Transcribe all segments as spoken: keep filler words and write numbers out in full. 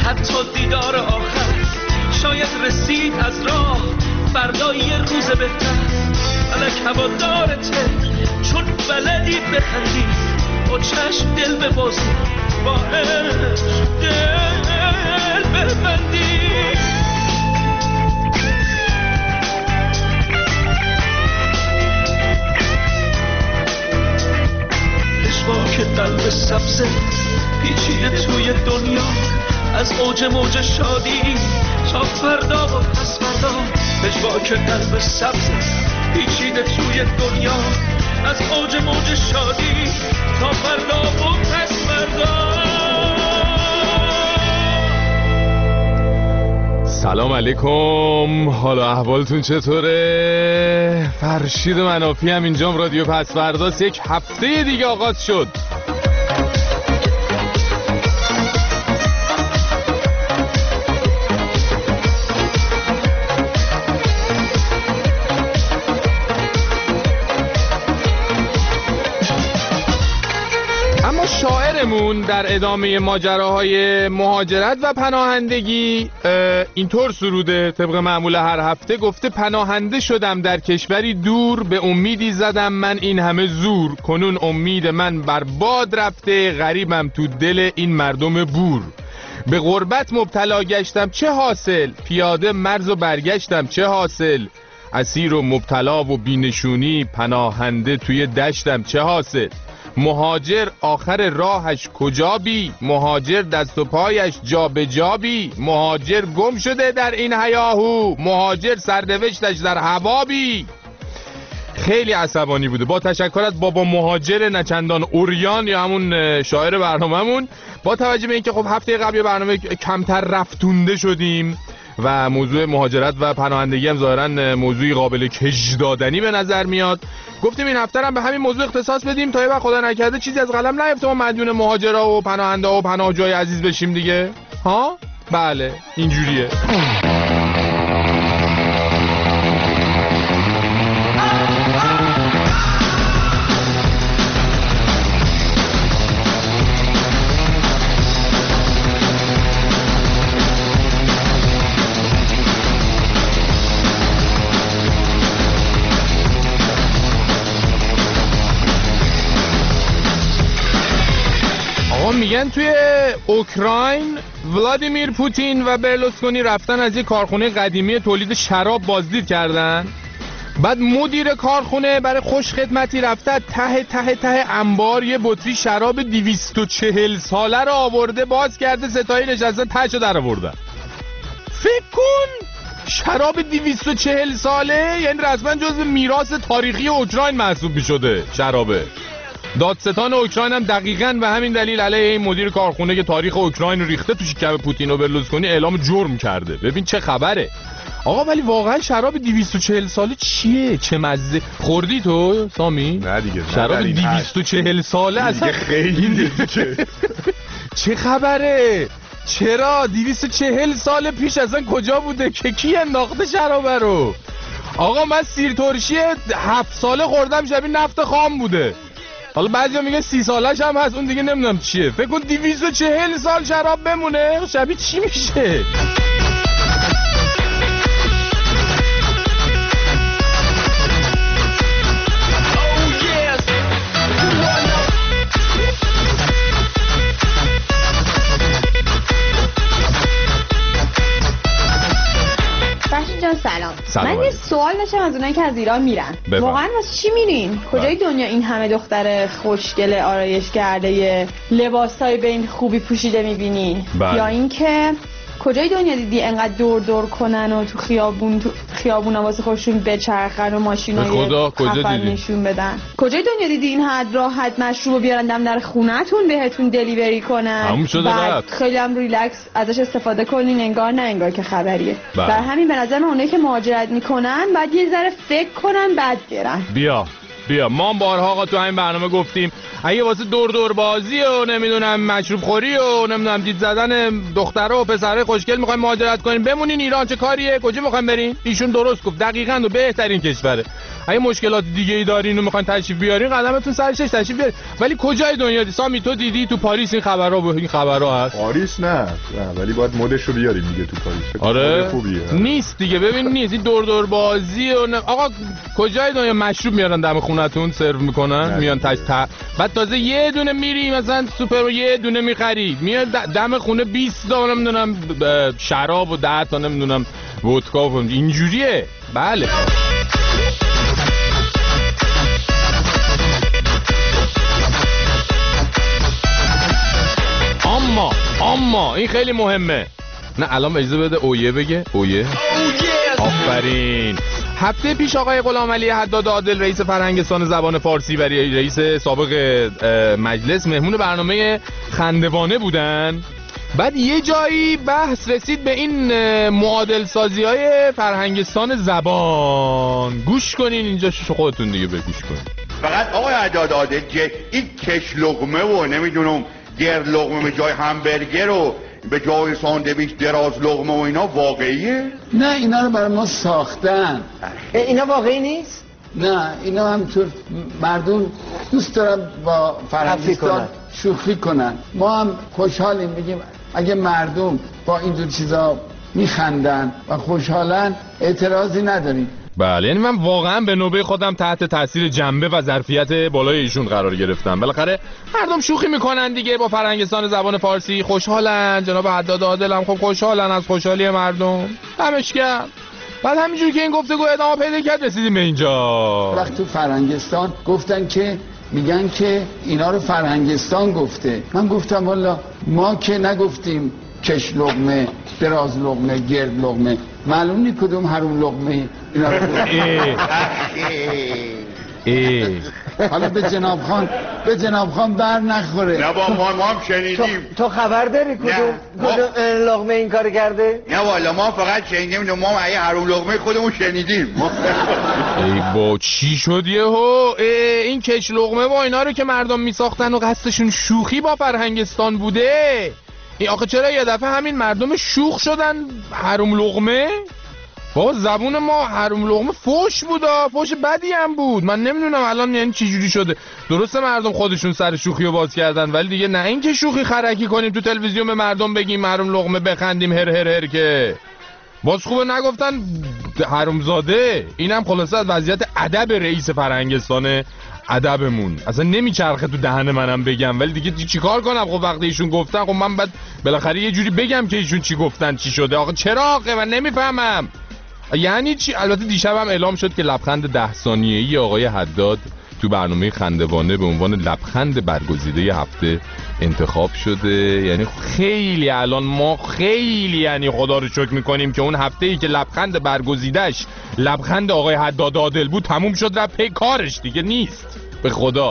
حتی دیدار آخر شاید رسید از راه فردا یه روز بهتر. فلک هوادارته چون بلدی بخندی، با چشم دل ببازی، با عشق دل ببندی. که قلب سبزه پیچیده توی دنیا، از اوج موج شادی تا فردا و پس فردا. پژواک قلب سبزه پیچیده توی دنیا، از اوج موج شادی تا فردا و پس فردا. سلام علیکم، حالا احوالتون چطوره؟ فرشید منافی هم اینجام، رادیو پس فرداست. یک هفته دیگه آغاز شد. شاعرمون در ادامه ماجراهای مهاجرت و پناهندگی اینطور سروده طبق معمول هر هفته، گفته پناهنده شدم در کشوری دور، به امیدی زدم من این همه زور، کنون امید من بر باد رفته، غریبم تو دل این مردم بور. به غربت مبتلا گشتم چه حاصل، پیاده مرز و برگشتم چه حاصل، اسیر و مبتلا و بینشونی، پناهنده توی دشتم چه حاصل. مهاجر آخر راهش کجا بی، مهاجر دست و پایش جا به جا بی، مهاجر گم شده در این هیاهو، مهاجر سرنوشتش در هوا بی. خیلی عصبانی بوده. با تشکر از بابا مهاجر نچندان اوریان یا همون شاعر برنامه‌مون، با توجه به اینکه خب هفته قبل برنامه کمتر رفتونده شدیم و موضوع مهاجرت و پناهندگی هم ظاهراً موضوعی قابل کش دادنی به نظر میاد، گفتیم این هفته هم به همین موضوع اختصاص بدیم تا یه وقت خدا نکرده چیزی از قلم نیفته، ما مدیون مهاجرا و پناهنده و پناهجوی عزیز بشیم دیگه. ها بله اینجوریه. میگن توی اوکراین ولادیمیر پوتین و برلوسکونی رفتن از یک کارخونه قدیمی تولید شراب بازدید کردن، بعد مدیر کارخونه برای خوش خدمتی رفته ته ته ته انبار یه بطری شراب دویست و چهل ساله رو آورده باز کرده، ستایی نشسته تهشو در آورده. فکر کن شراب دویست و چهل ساله، یعنی رسما جزو میراث تاریخی اوکراین محسوب میشده شرابه. دادستان اوکراین هم دقیقاً به همین دلیل علیه این مدیر کارخونه که تاریخ اوکراین رو ریخته تو شکم پوتین و برلوسکونی اعلام جرم کرده. ببین چه خبره آقا. ولی واقعا شراب دویست و چهل ساله چیه؟ چه مزه خوردی تو سامی؟ نه دیگه. شراب دویست و چهل ساله اصلا خیلی دیگه. چه خبره؟ چرا دویست و چهل سال پیش اصلا کجا بوده که کی انداخته شراب رو؟ آقا من سیر ترشی هفت ساله خوردم، شبیه نفت خام بوده. حالا بعضیا میگن سی سالش هم هست، اون دیگه نمیدونم چیه. فکر کن دویست و چهل سال شراب بمونه، شبیه چی میشه؟ سلام. سلام. من یه سوال داشتم از اونایی که از ایران میرن. بفهم. واقعا واسه چی میرین؟ کجای دنیا این همه دختر خوشگل آرایش کرده لباسای به این خوبی پوشیده میبینی؟ یا اینکه کجای دنیا دیدی انقدر دور دور کنن و تو خیابون تو خیابونا واسه خودشون بچرخن و ماشینای خفن نشون بدن؟ کجای دنیا دیدی این حد راحت مشروبو بیارن دم در خونه‌تون بهتون دلیوری کنن؟ همون شده رفت. خیلی هم ریلکس ازش استفاده کنین، انگار نه انگار که خبریه. بر همین به نظر من اونایی که مهاجرت میکنن بعد یه ذره فکر کنن بعد برن. بیا بیا ما بارها آقا تو همین برنامه گفتیم اگه واسه دور دور بازی و نمیدونم مشروب خوری و نمیدونم دید زدن دخترها و پسرای خوشگل میخوایم مهاجرت کنین، بمونین ایران چه کاریه؟ کجا میخوایم برین؟ ایشون درست گفت، دقیقاً و بهترین کشوره. اگه مشکلات دیگه ای دارین و میخواین تشریف بیارین قدمتون سرش تشریف بیارین. ولی کجای دنیا دی سامی تو دیدی تو پاریس این خبرها و این خبرها هست؟ پاریس نه, نه ولی باید مودشو بیاریم دیگه تو پاریس. آره خوبیه. نیست دیگه ببین نیست این دور دور بازی و نه. آقا کجای دنیا مشروب میارن دم خونتون سرو میکنن میان تاش تا بعد تازه یه دونه میری مثلا سوپر یه دونه میخری میاد دم خونه بیست تا نمیدونم شراب و ده تا نمیدونم ودکا و اینجوریه. بله اما اما این خیلی مهمه. نه الان اجازه بده اویه بگه اویه آفرین. هفته پیش آقای غلامعلی حداد عادل رئیس فرهنگستان زبان فارسی و رئیس سابق مجلس مهمون برنامه خندوانه بودن. بعد یه جایی بحث رسید به این معادل سازی های فرهنگستان زبان. گوش کنین اینجا شو خودتون دیگه بگوش کنین. فقط آقای حداد عادل که این کش لقمه و نمیدونم گر لقمه به جای همبرگر و به جای ساندویچ دراز لقمه و اینا واقعیه؟ نه اینا رو برای ما ساختن. اینا واقعی نیست؟ نه اینا همینطور مردم دوست دارن با فرهنگستان شوخی کنن. ما هم خوشحالیم میگیم اگه مردم با این دو چیزا میخندن و خوشحالن اعتراضی نداریم. بله یعنی من واقعا به نوبه خودم تحت تاثیر جنبه و ظرفیت بالای ایشون قرار گرفتم. بالاخره مردم شوخی میکنن دیگه با فرهنگستان زبان فارسی خوشحالن. جناب حداد عادل هم خب خوشحالن از خوشحالی مردم. دمش گرم. بعد همینجوری که این گفتگو ادامه پیدا کرد رسیدیم به اینجا. وقت تو فرهنگستان گفتن که میگن که اینا رو فرهنگستان گفته. من گفتم والا ما که نگفتیم کش لقمه دراز لقمه گرد لقمه معلوم نی کدوم حروم لقمه اینا رو حالا به جناب خان به جناب خان بر نخوره. نه با ما هم شنیدیم. تو خبر داری کدوم کدوم لقمه این کار کرده؟ نه والا ما فقط شنیدیم. ما هم اگه حروم لقمه خودمون شنیدیم. ای با چی شد یهو این کش لقمه و اینا رو که مردم میساختن و قصدشون شوخی با فرهنگستان بوده. این آخه چرا یه دفعه همین مردم شوخ شدن حروم لقمه؟ بابا زبون ما حروم لقمه فوش بودا، فوش بدی هم بود. من نمیدونم الان یعنی چی جوری شده. درسته مردم خودشون سر شوخی رو باز کردن ولی دیگه نه این که شوخی خرکی کنیم تو تلویزیون به مردم بگیم حروم لقمه بخندیم هر هر هر که باز خوبه نگفتن حرومزاده. اینم خلاصه از وضعیت ادب رئیس فرهنگستان ادبمون اصلا نمیچرخه تو دهن منم بگم ولی دیگه چیکار کنم. خب وقتی ایشون گفتن خب من بعد بالاخره یه جوری بگم که ایشون چی گفتن چی شده. آخه چرا آخه من نمیفهمم یعنی چی. البته دیشبم اعلام شد که لبخند ده ثانیه‌ای آقای حداد تو برنامه خندوانه به عنوان لبخند برگزیده هفته انتخاب شده. یعنی خیلی الان ما خیلی یعنی خدا رو شکر میکنیم که اون هفته‌ای که لبخند برگزیدهش لبخند آقای حداد عادل بود تموم شد و پی کارش دیگه نیست به خدا.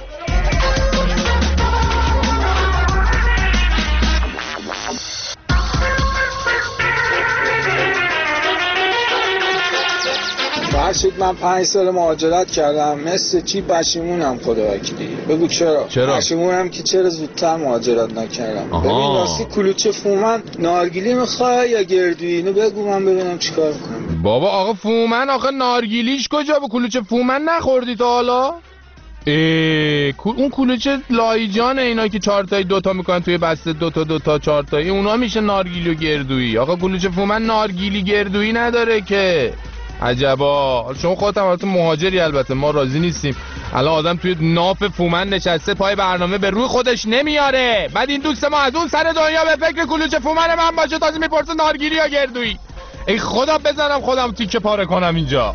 فرشید من پنج سال مهاجرت کردم مثل چی پشیمونم خدا وکیلی. بگو چرا؟ چرا؟ پشیمونم که چرا زودتر مهاجرت نکردم. ببین راستی کلوچه فومن نارگیلی میخوای یا گردویی؟ اینو بگو من ببینم چیکار کنم. بابا آقا فومن آخه نارگیلیش کجا؟ با کلوچه فومن نخوردی تا حالا؟ ای اون کلوچه لایجانه اینا که چهار تایی دوتا میکنن توی بسته دوتا دوتا چهار تایی اونا میشه نارگیلی و گردویی. آقا کلوچه فومن نارگیلی گردویی نداره که. عجبا. شما خودت هم البته مهاجری البته ما راضی نیستیم. الان آدم توی ناف فومن نشسته پای برنامه به روی خودش نمیاره. بعد این دوست ما از اون سر دنیا به فکر کلوچه فومن من باشه تازه میپرسه نارگیلی یا گردویی. ای خدا بزنم خودم تیکه پاره کنم اینجا.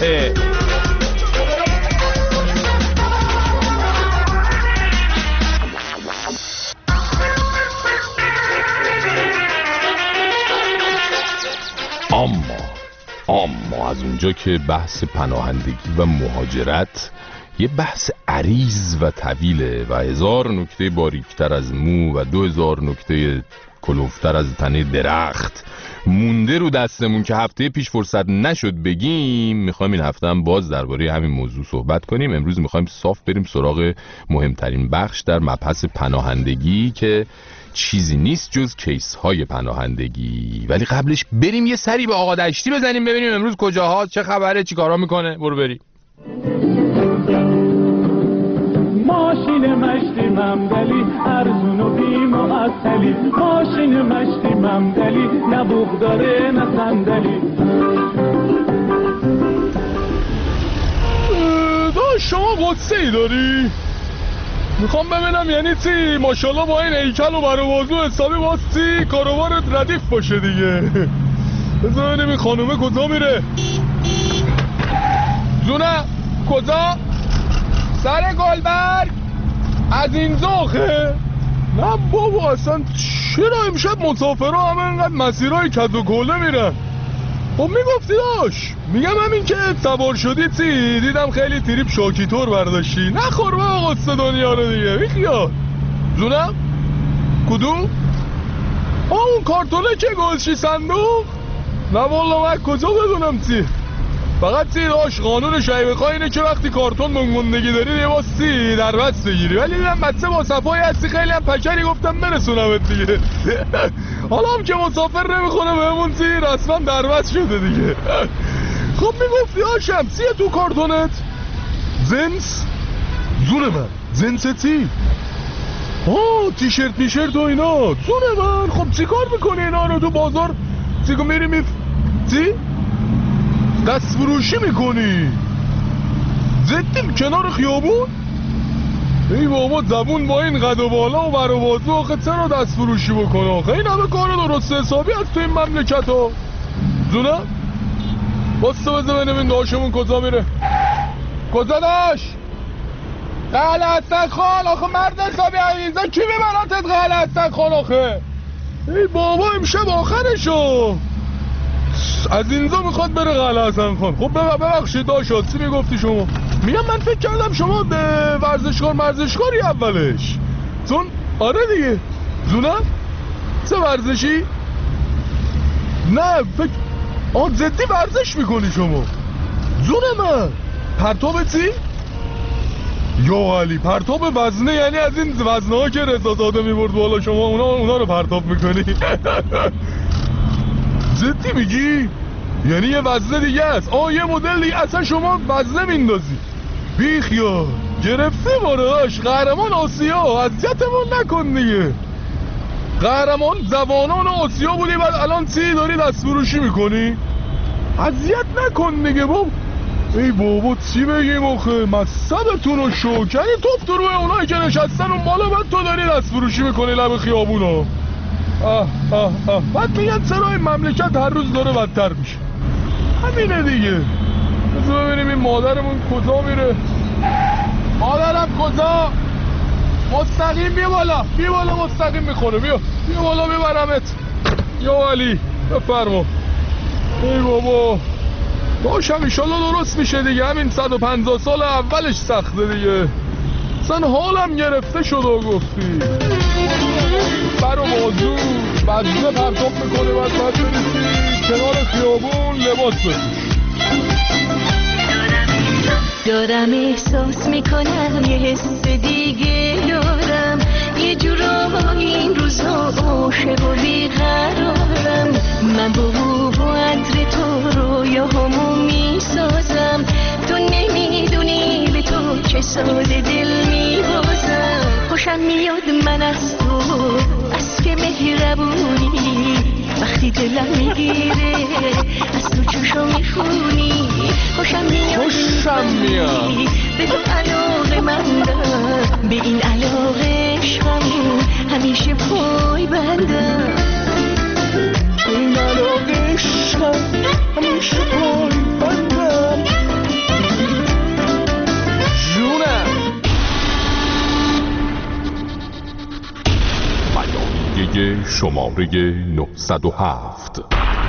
اما اما از اونجا که بحث پناهندگی و مهاجرت یه بحث عریض و طویله و هزار نکته باریکتر از مو و دو هزار نکته کلوفتر از تنه درخت مونده رو دستمون که هفته پیش فرصت نشد بگیم، میخوایم این هفته هم باز درباره همین موضوع صحبت کنیم. امروز میخوایم صاف بریم سراغ مهمترین بخش در مبحث پناهندگی که چیزی نیست جز کیس های پناهندگی. ولی قبلش بریم یه سری به آقا دشتی بزنیم ببینیم امروز کجاها، چه خبره، چی کارا میکنه. برو بریم. ماشین مشتی ممدلی ارزون و بی معطلی ماشین مشتی ممدلی نه بوق داره نه صندلی. داشت شما قصه ای داری؟ میخوام ببینم یعنی چی ماشالله با این هیکل و بروازو حسابی باز چی کاروبارت ردیف باشه دیگه. بذار ببینم این خانومه کجا میره. جونه کجا؟ سر گلبرگ از این زاخه؟ نه بابا اصلا چرا امشب مسافرها همه اینقدر مسیرهای کد و کوله میرن؟ خب میگفتی داش میگم همین که سوار شدی چی دیدم خیلی تریپ شاکیتور برداشتی. نخور با قصه دنیا رو دیگه بیخیال. جونم کدوم؟ آه اون کارتونه که گلشی صندوق؟ نه والا من کجا بدونم چی. فقط چی داش قانون شایبه اینه که وقتی کارتون منگوندگی داری یه باز چی در بس بگیری. ولی دیدم بچه با صفایی هستی خیلی هم پکری گفتم برسونمت دیگه. حالا هم که مسافر نمیخونه بهمون چی رسما در بس شده دیگه. خب میگفتی هاشم چیه تو کارتونت؟ جنس؟ زون من جنس چی؟ آه تیشرت میشرت و اینا. زون من خب چی کار میکنی اینا رو تو بازار چی که میری میف چی؟ دست فروشی میکنی؟ زدیم کنار خیابون؟ ای بابا زبون با این قد و بالا و بر و بازو آخه چرا دست فروشی بکنه آخه این همه کار درست حسابی هست تو این مملکت ها. زونه؟ باسته بزه بینیم این داشمون کجا میره. کجا داش؟ قهل حسن خان آخه مرد حسابی عویزا کی ببراتت قهل حسن خان آخه؟ ای بابا امشب آخرشو از اینجا میخواد بره قلعه حسن خان. خب ببخشید داشت چی میگفتی شما؟ میگم من فکر کردم شما ورزشکار مرزشکاری اولش چون آره دیگه. زونه؟ چه ورزشی؟ نه فکر آه جدی ورزش میکنی شما؟ زونه من پرتاب چی؟ یا علی پرتاب وزنه یعنی از این وزنه ها که رضا زاده میبرد بالا شما اونا, اونا رو پرتاب میکنی؟ جدی میگی؟ یعنی یه وزنه دیگه است. آه یه مدل دیگه اصلا شما وزنه میندازی. بیخیا گرفته باراش قهرمان آسیا اذیتمون نکن دیگه. قهرمان زبانان آسیا بودی بعد الان چی داری دست فروشی میکنی؟ اذیت نکن دیگه بابا. ای بابا چی بگیم آخه مصبتون رو شو کنی توف تو روی اونایی که نشستن اون بالا بعد تو داری دست فروشی میکنی لب خیابونا. آه آه آه بعد میگن چرا این مملکت هر روز داره بدتر میشه. همینه دیگه. بذار ببینیم این مادرمون کجا میره. مادرم کجا؟ مستقیم بیا بالا بیا بالا مستقیم میخوره بیا بیا بالا میبرمت. یا علی بفرما. ای بابا باشم ایشالله درست میشه دیگه. همین صد و پنجاه سال اولش سخته دیگه. اصلا حالم گرفته شد و گفتی بر و بازو بزنه پرتاب میکنه باید باید برسی کنار خیابون لباس بپوش. دارم احساس میکنم یه حس دیگه دارم یه جورا این روزها عاشق و بیقرارم. من با بو و عطر تو رویاهامو میسازم تو نمیدونی به تو چه ساده دل میبازم. خوشم میاد من از تو از که مهربونی وقتی دلم میگیره از تو چشم میخونی. خوشم میاد خوشم میاد به تو علاقه مندم به این علاقه عشقمون همیشه پای بندم. این علاقه عشقم همیشه پای بندم. جونم بیانیه شماره نهصد و هفت.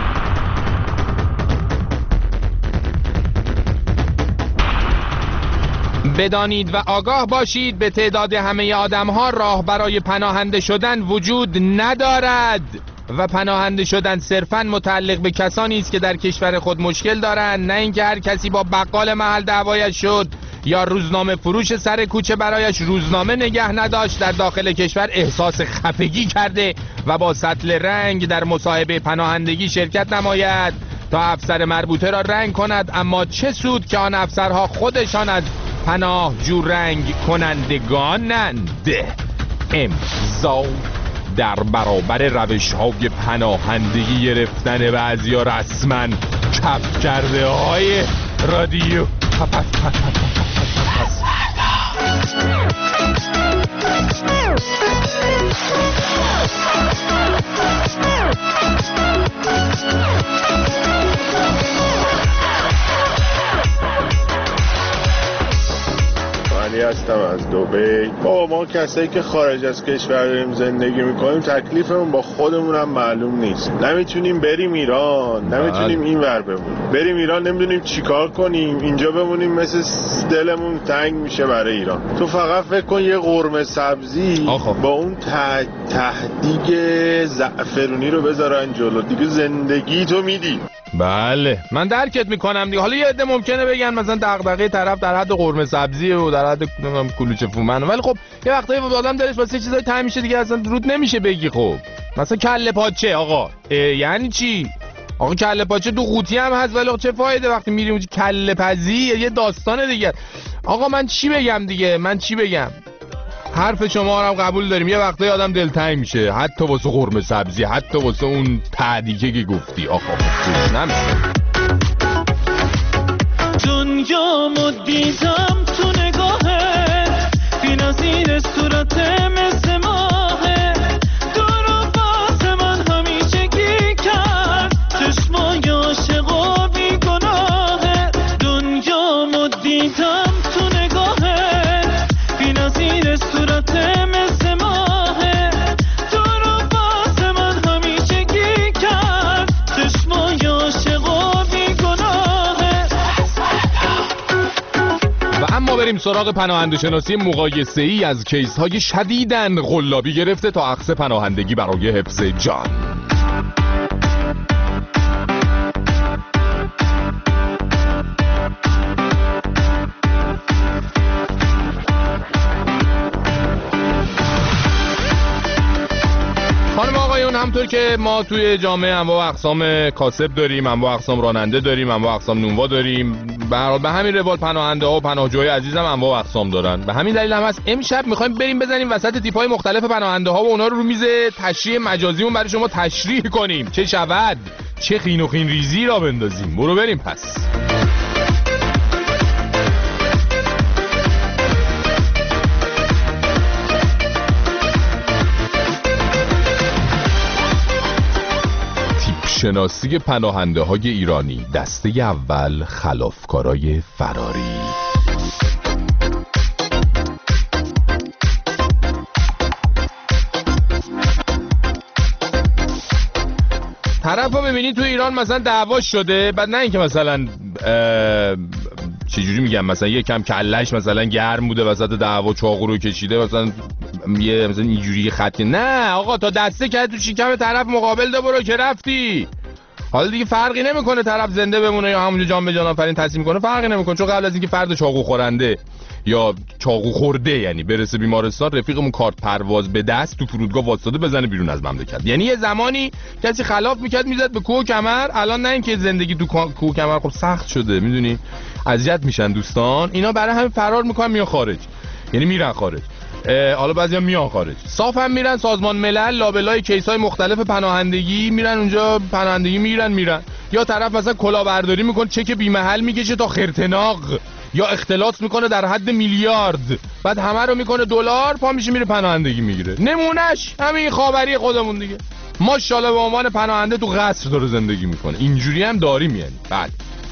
بدانید و آگاه باشید به تعداد همه آدم ها راه برای پناهنده شدن وجود ندارد و پناهنده شدن صرفاً متعلق به کسانی است که در کشور خود مشکل دارند، نه اینکه هر کسی با بقال محل دعوایش شد یا روزنامه فروش سر کوچه برایش روزنامه نگه نداشت در داخل کشور احساس خفگی کرده و با سطل رنگ در مصاحبه پناهندگی شرکت نماید تا افسر مربوطه را رنگ کند، اما چه سود که آن افسرها خودشان از پناهجو رنگ کنندگانند. امضا در برابر روش های پناهندگی گرفتن بعضیا رسما کپ کرده های رادیو. هستم از دبی. با ما کسایی که خارج از کشور داریم زندگی میکنیم تکلیفمون با خودمون هم معلوم نیست. نمیتونیم بریم ایران، نمیتونیم این ور بمونیم. بریم ایران نمیدونیم چیکار کنیم، اینجا بمونیم مثل دلمون تنگ میشه برای ایران. تو فقط فکر کن یه قرمه سبزی آخو. با اون تهدیگ زعفرونی رو بذارن جلو، دیگه زندگی تو میدی. بله من درکت میکنم دیگه. حالا یه عده ممکنه بگن مثلا دغدغه طرف در حد قرمه سبزیه و در حد کلوچه فومن، ولی خب یه وقتایی آدم دلش واسه چیزای تنگ میشه دیگه، اصلا رود نمیشه بگی. خب مثلا کله پاچه آقا یعنی چی؟ آقا کله پاچه دو قوطی هم هست، ولی چه فایده وقتی میریم اونجا کله پزی؟ یه داستانه دیگه. آقا من چی بگم دیگه؟ من چی بگم؟ حرف شما رو هم قبول داریم، یه وقتایی آدم دلتنگ میشه، حتی واسه قرمه سبزی، حتی واسه اون تعدیقه که گفتی. آقا خوش نمیشه. دنیامو دیدم تو نگاهت، بی‌نظیر صورت مثل ماهه، دور و واسه من همیشگی کرد، چشمای عاشق و بیگناهه. دنیامو دیدم تو نگاهت، بی‌نظیر صورت مثل ماهه، دور و واسه من همیشگی کرد، چشمای عاشق و بیگناهه. و اما بریم سراغ پناهنده شناسی مقایسه‌ای از کیس های شدیداً قلابی گرفته تا اخذ پناهندگی برای حفظ جان. خانم آقایون، همطور که ما توی جامعه انواع اقسام کاسب داریم، انواع اقسام راننده داریم، انواع اقسام نونوا داریم، به همین روال پناهنده ها و پناهجوهای عزیزم انواع اقسام دارن. به همین دلیل هم هست امشب میخوایم بریم بزنیم وسط تیپ‌های مختلف پناهنده ها و اونا رو رو میز تشریح مجازیمون برای شما تشریح کنیم، چه شود چه خین و خین ریزی را بندازیم. برو بریم پس. شناسی پناهنده های ایرانی، دسته اول، خلافکارای فراری. طرف ها ببینید تو ایران مثلا دعواش شده، بعد نه اینکه مثلا چجوری میگم مثلا یکم کلش مثلا گرم بوده وسط دعوا چاقو رو کشیده مثلا یه مثلا اینجوری خط، نه آقا تا دسته کرد تو شکم طرف مقابل ده برو که رفتی. حالا دیگه فرقی نمیکنه طرف زنده بمونه یا همونجا جان به جان آفرین تصمیم کنه، فرقی نمیکنه، چون قبل از اینکه فرد چاقو خورنده یا چاقو خورده یعنی برسه بیمارستان، رفیقمون کارت پرواز به دست تو فرودگاه واسطه بزنه بیرون از مملکت. یعنی یه زمانی کسی خلاف میکرد میزد به کوه و کمر، الان نه اینکه زندگی تو کوه و کمر خب سخت شده، میدونی اذیت میشن دوستان، اینا برای همین فرار میکنن میان خارج، یعنی میرن خارج. حالا بعضیا میان خارج صاف هم میرن سازمان ملل لابلای کیسای مختلف پناهندگی میرن اونجا پناهندگی میرن میرن یا طرف مثلا کلاهبرداری میکنه چک بی محل میکشه تا خرتناق یا اختلاس میکنه در حد میلیارد، بعد همه رو میکنه دلار، پا میشه میره پناهندگی میگیره. نمونهش همین خاوری خودمون دیگه، ماشاءالله به عنوان پناهنده تو قصر داره زندگی میکنه، اینجوری هم داریم یعنی. بعد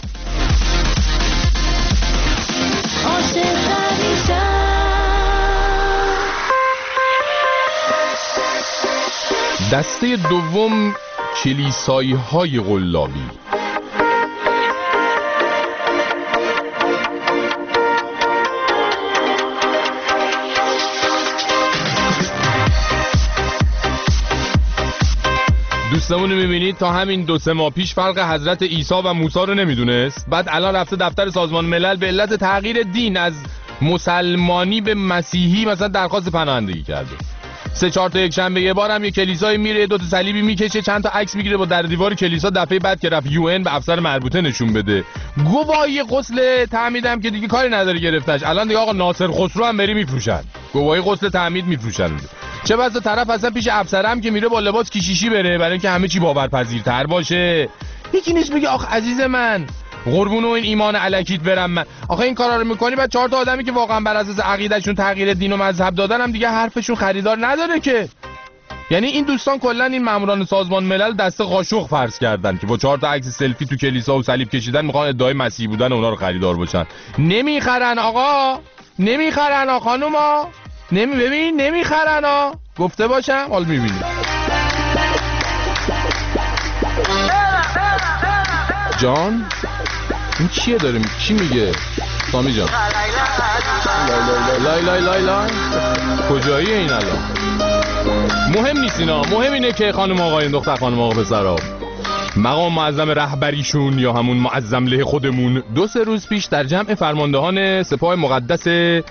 دسته دوم، کلیسایی های قلابی. دوستمون رو میبینید تا همین دو سه ماه پیش فرق حضرت عیسی و موسی رو نمیدونست، بعد الان رفته دفتر سازمان ملل به علت تغییر دین از مسلمانی به مسیحی مثلا درخواست پناهندگی کرده. سه چهار تا یک شنبه یه بارم یه کلیسای میره دو تا صلیبی میکشه چند تا عکس میگیره با در دیوار کلیسا، دفعه بعد که رفت یو ان به افسر مربوطه نشون بده گواهی غسل تعمیدم که دیگه کاری نداره گرفتش. الان دیگه آقا ناصر خسرو هم بری میفروشن، گواهی غسل تعمید میفروشن. چه بسا طرف اصلا پیش افسرم که میره با لباس کیشیشی بره برای اینکه همه چی باورپذیرتر باشه. یکی نیست بگه آخ عزیز من قربون این ایمان الکیت برم من. آخه این کارا رو میکنی بعد چهار تا آدمی که واقعا بر اساس عقیدهشون تغییر دین و مذهب دادن هم دیگه حرفشون خریدار نداره که. یعنی این دوستان کلا این ماموران سازمان ملل دست قاشق فرض کردن که با چهار تا عکس سلفی تو کلیسا و صلیب کشیدن میخوان ادعای مسیح بودن اونا رو خریدار باشن. نمیخرن آقا، نمیخرن آقا خانوما، نمی ببین نمیخرن ها، گفته باشم حال میبینی. جان این چیه داره می... چی میگه سامی جان؟ لای لای لای لای کجاییه این الان؟ مهم نیست اینا، مهم اینه که خانم آقایون دختر خانم آقا پسرا مقام معظم رهبریشون یا همون معظم له خودمون دو سه روز پیش در جمع فرماندهان سپاه مقدس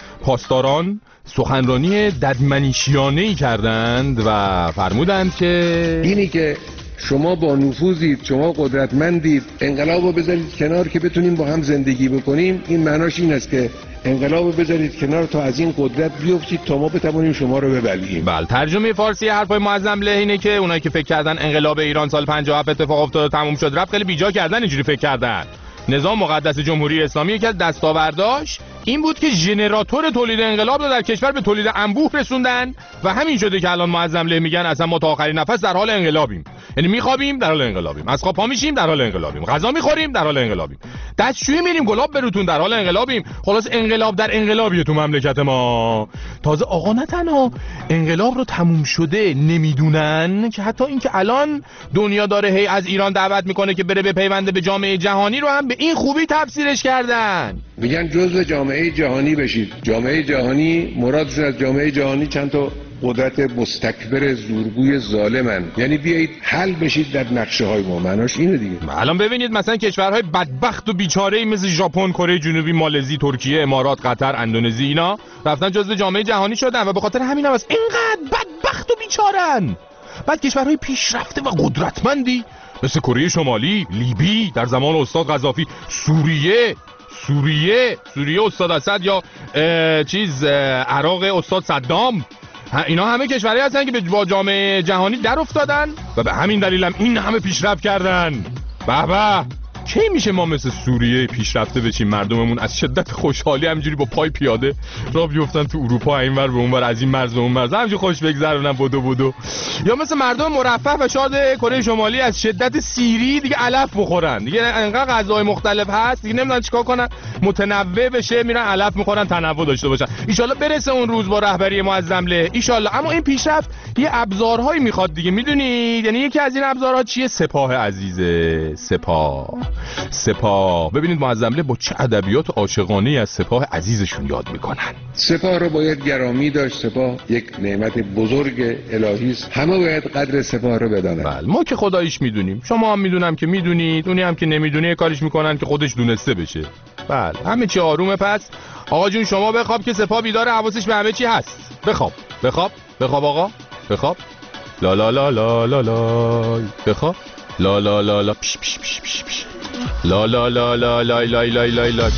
پاسداران سخنرانی ددمنشیانه‌ای کردند و فرمودند که اینی که شما با نفوذید، شما قدرتمندید، انقلاب رو بذارید کنار که بتونیم با هم زندگی بکنیم، این معناش این است که انقلاب رو بذارید کنار تا از این قدرت بیفتید تا ما بتوانیم شما رو ببلعیم. بله ترجمه فارسی حرفای معظم له اینه که اونایی که فکر کردن انقلاب ایران سال پنجاه و هفت اتفاق افتاد و تموم شد رفت خیلی بیجا کردن اینجوری فکر کردن. نظام مقدس جمهوری اسلامی یکی از دستاورداش این بود که ژنراتور تولید انقلاب رو در کشور به تولید انبوه رسوندن و همین شده که الان معظم له میگن اصلا ما تا آخرین نفس در حال انقلابیم. یعنی میخوابیم در حال انقلابیم، از خواب پا میشیم در حال انقلابیم، غذا میخوریم در حال انقلابیم، دستشویی میریم گلاب بروتون در حال انقلابیم. خلاص انقلاب در انقلابیه تو مملکت ما. تازه آقا نه تنها انقلاب رو تموم شده نمیدونن که حتی اینکه الان دنیا داره هی از ایران دعوت میکنه که بره به پیونده به جامعه جهانی رو هم به این خوبی تفسیرش کردن. میگن جزء جامعه جهانی بشید. جامعه جهانی مرادشون از جامعه جهانی چند تا قدرت مستکبر زورگوی ظالمن، یعنی بیایید حل بشید در نقشه های ما. معناش اینه دیگه. الان ببینید مثلا کشورهای بدبخت و بیچاره‌ای مثل ژاپن، کره جنوبی، مالزی، ترکیه، امارات، قطر، اندونزی اینا رفتن جزء جامعه جهانی شدن و به خاطر همین هم است اینقدر بدبخت و بیچارن. بعد کشورهای پیشرفته و قدرتمندی مثل کره شمالی، لیبی در زمان استاد قذافی، سوریه سوریه سوریه استاد اسد یا چیز عراق استاد صدام، اینا همه کشورهایی هستن که با جامعه جهانی در افتادن و به همین دلیل هم این همه پیشرفت کردن. به به کی میشه ما مثل سوریه پیشرفته بشیم، مردممون از شدت خوشحالی همینجوری با پای پیاده راه بیفتن تو اروپا اینور به اونور، از این مرز به اون مرز همینجوری خوش بگذرونن بدو بدو، یا مثل مردم مرفه و شاد کره شمالی از شدت سیری دیگه علف بخورن، دیگه انقدر غذاهای مختلف هست دیگه نمیدونن چیکار کنن، متنوع بشه میرن علف میخورن، تنوع داشته باشن. ان شاءالله برسه اون روز با رهبری معظم له ان شاءالله. اما این پیشرفت یه ابزارهایی میخواد دیگه، میدونید یعنی یکی از این ابزارها چیه؟ سپاه عزیزه، سپاه سپاه. ببینید معظم له با چه ادبیات عاشقانه‌ای از سپاه عزیزشون یاد میکنن. سپاه رو باید گرامی داشت. سپاه یک نعمت بزرگ الهی است، همه باید قدر سپاه رو بدانن. بله ما که خداییش میدونیم، شما هم میدونم که میدونید، اونی هم که نمیدونه کارش میکنن که خودش دونسته بشه. بله همه چی آرومه. پس آقا جون شما بخواب که سپاه بیداره، حواسش به همه چی هست. بخواب بخواب بخواب آقا بخواب. لا لا لا لا لا لا بخواب. لا لا لا لا پیش پیش پیش پیش پیش. لا لا لا لا لا لا لا لا لا.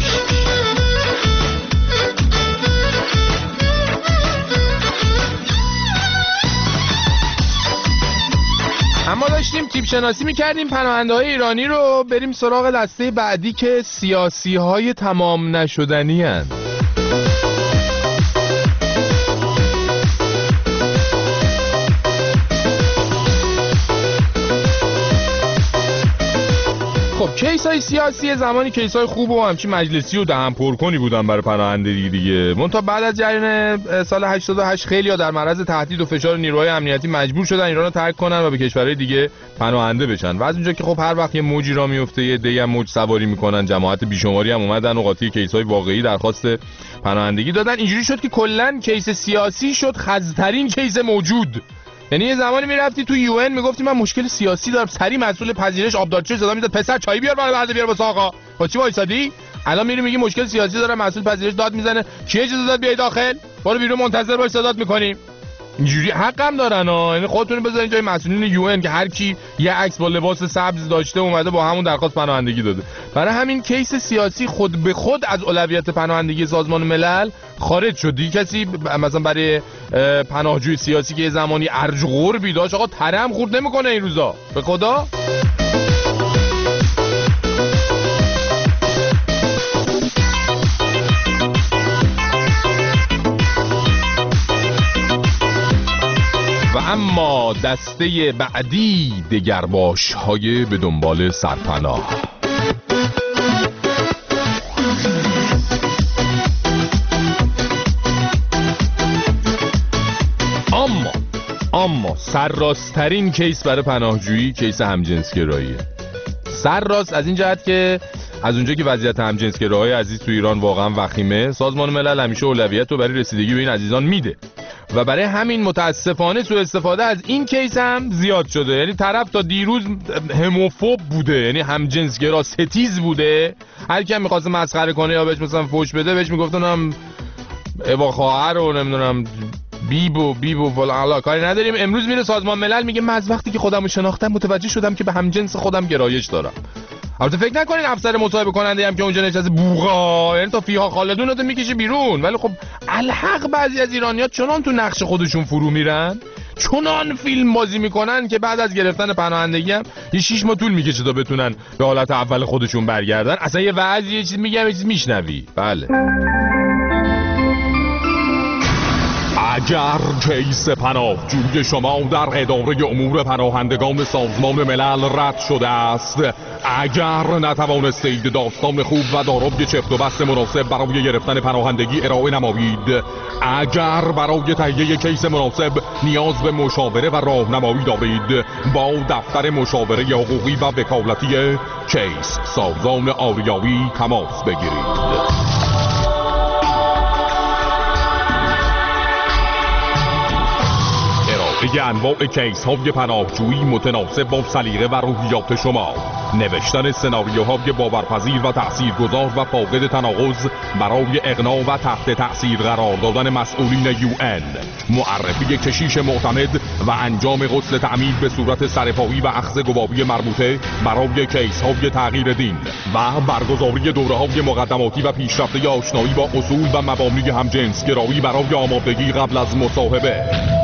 اما داشتیم تیپ شناسی میکردیم پناهنده های ایرانی رو، بریم سراغ دسته بعدی که سیاسی های تمام نشدنی هن. خب کیس های سیاسی زمانی کیس های خوب و همچین مجلسی و دهن پرکنی بودن برای پناهندگی دیگه. منتها بعد از جریان سال هشتاد و هشت خیلی ها در معرض تهدید و فشار نیروهای امنیتی مجبور شدن ایران رو ترک کنن و به کشورهای دیگه پناهنده بشن. و از اونجا که خب هر وقت یه موجی را میفته یه عده‌ای هم موج سواری میکنن، جماعت بیشماری هم اومدن و قاطی کیس های واقعی درخواست پناهندگی دادن. اینجوری شد که کلا کیس سیاسی شد خزترین کیس موجود. یعنی یه زمانی میرفتی تو یو ان میگفتی من مشکل سیاسی دارم، سری مسئول پذیرش آبدارچی صدا میداد پسر چای بیار برای برده بیار واسه آقا. با چی وایسادی؟ الان میری میگی مشکل سیاسی دارم، مسئول پذیرش داد میزنه، کی اجازه داد بیای داخل؟ برو بیرون منتظر باش صدات میکنیم. اینجوری حقم دارن ها، یعنی خودتون بذارین جای مسئولین یو ان که هر کی یه عکس با لباس سبز داشته اومده با همون درخواست پناهندگی داده. برای همین کیس سیاسی خود به خود از اولویت پناهندگی سازمان ملل خارج شد. دیگه کسی مثلا برای پناهجوی سیاسی که یه زمانی ارج قربی داشت آقا ترم خورد نمیکنه این روزا به خدا. و اما دسته بعدی دگرباش های به دنبال سرپناه. اما اما سرراستترین کیس برای پناهجویی کیس همجنسگراییه. سرراست از این جهت که از اونجا که وضعیت همجنسگراهای عزیز تو ایران واقعا وخیمه، سازمان ملل همیشه اولویت رو برای رسیدگی به این عزیزان میده و برای همین متاسفانه سوء استفاده از این کیس هم زیاد شده. یعنی طرف تا دیروز هموفوب بوده، یعنی همجنسگرا ستیز بوده، هر کی هم می‌خواد مسخره کنه یا بهش مثلا فوش بده بهش میگفتن اوا خواهر رو نمیدونم بیبو بیبو فلان، کاری نداریم. امروز میره سازمان ملل میگه من از وقتی که خودمو شناختم متوجه شدم که به همجنس خودم گرایش دارم. البته فکر نکنین افسر مصاحبه کننده هم که اونجا نشسته بوغا، یعنی تا فیها خالدون رو میکشه بیرون. ولی خب الحق بعضی از ایرانی‌ها چنان تو نقش خودشون فرو میرن، چنان فیلم بازی میکنن که بعد از گرفتن پناهندگی هم یه شیش ماه طول میکشه تا بتونن به حالت اول خودشون برگردن. اصلا یه وعظ یه چیز میگم یه چیز میشنوی. بله اگر کیس پناهجوی شما در اداره امور پناهندگان سازمان ملل رد شده است، اگر نتوانستید داستان خوب و دارای چفت و بست مناسب برای گرفتن پناهندگی ارائه نمایید، اگر برای تهیه کیس مناسب نیاز به مشاوره و راهنمایی دارید، با دفتر مشاوره حقوقی و وکالتی کیس سازان آریایی تماس بگیرید. یه انواع کیس های پناهجویی متناسب با سلیقه و روحیات شما، نوشتن سناریوهای باورپذیر و تاثیرگذار و فاقد تناقض برای اقناع و تحت تأثیر قرار دادن مسئولین یو ان، معرفی کشیش معتمد و انجام غسل تعمید به صورت سرپایی و اخذ گواهی مربوطه برای کیس های تغییر دین و برگزاری دوره های مقدماتی و پیشرفته آشنایی با اصول و مبانی همجنسگرایی برای آمادگی قبل از مصاحبه.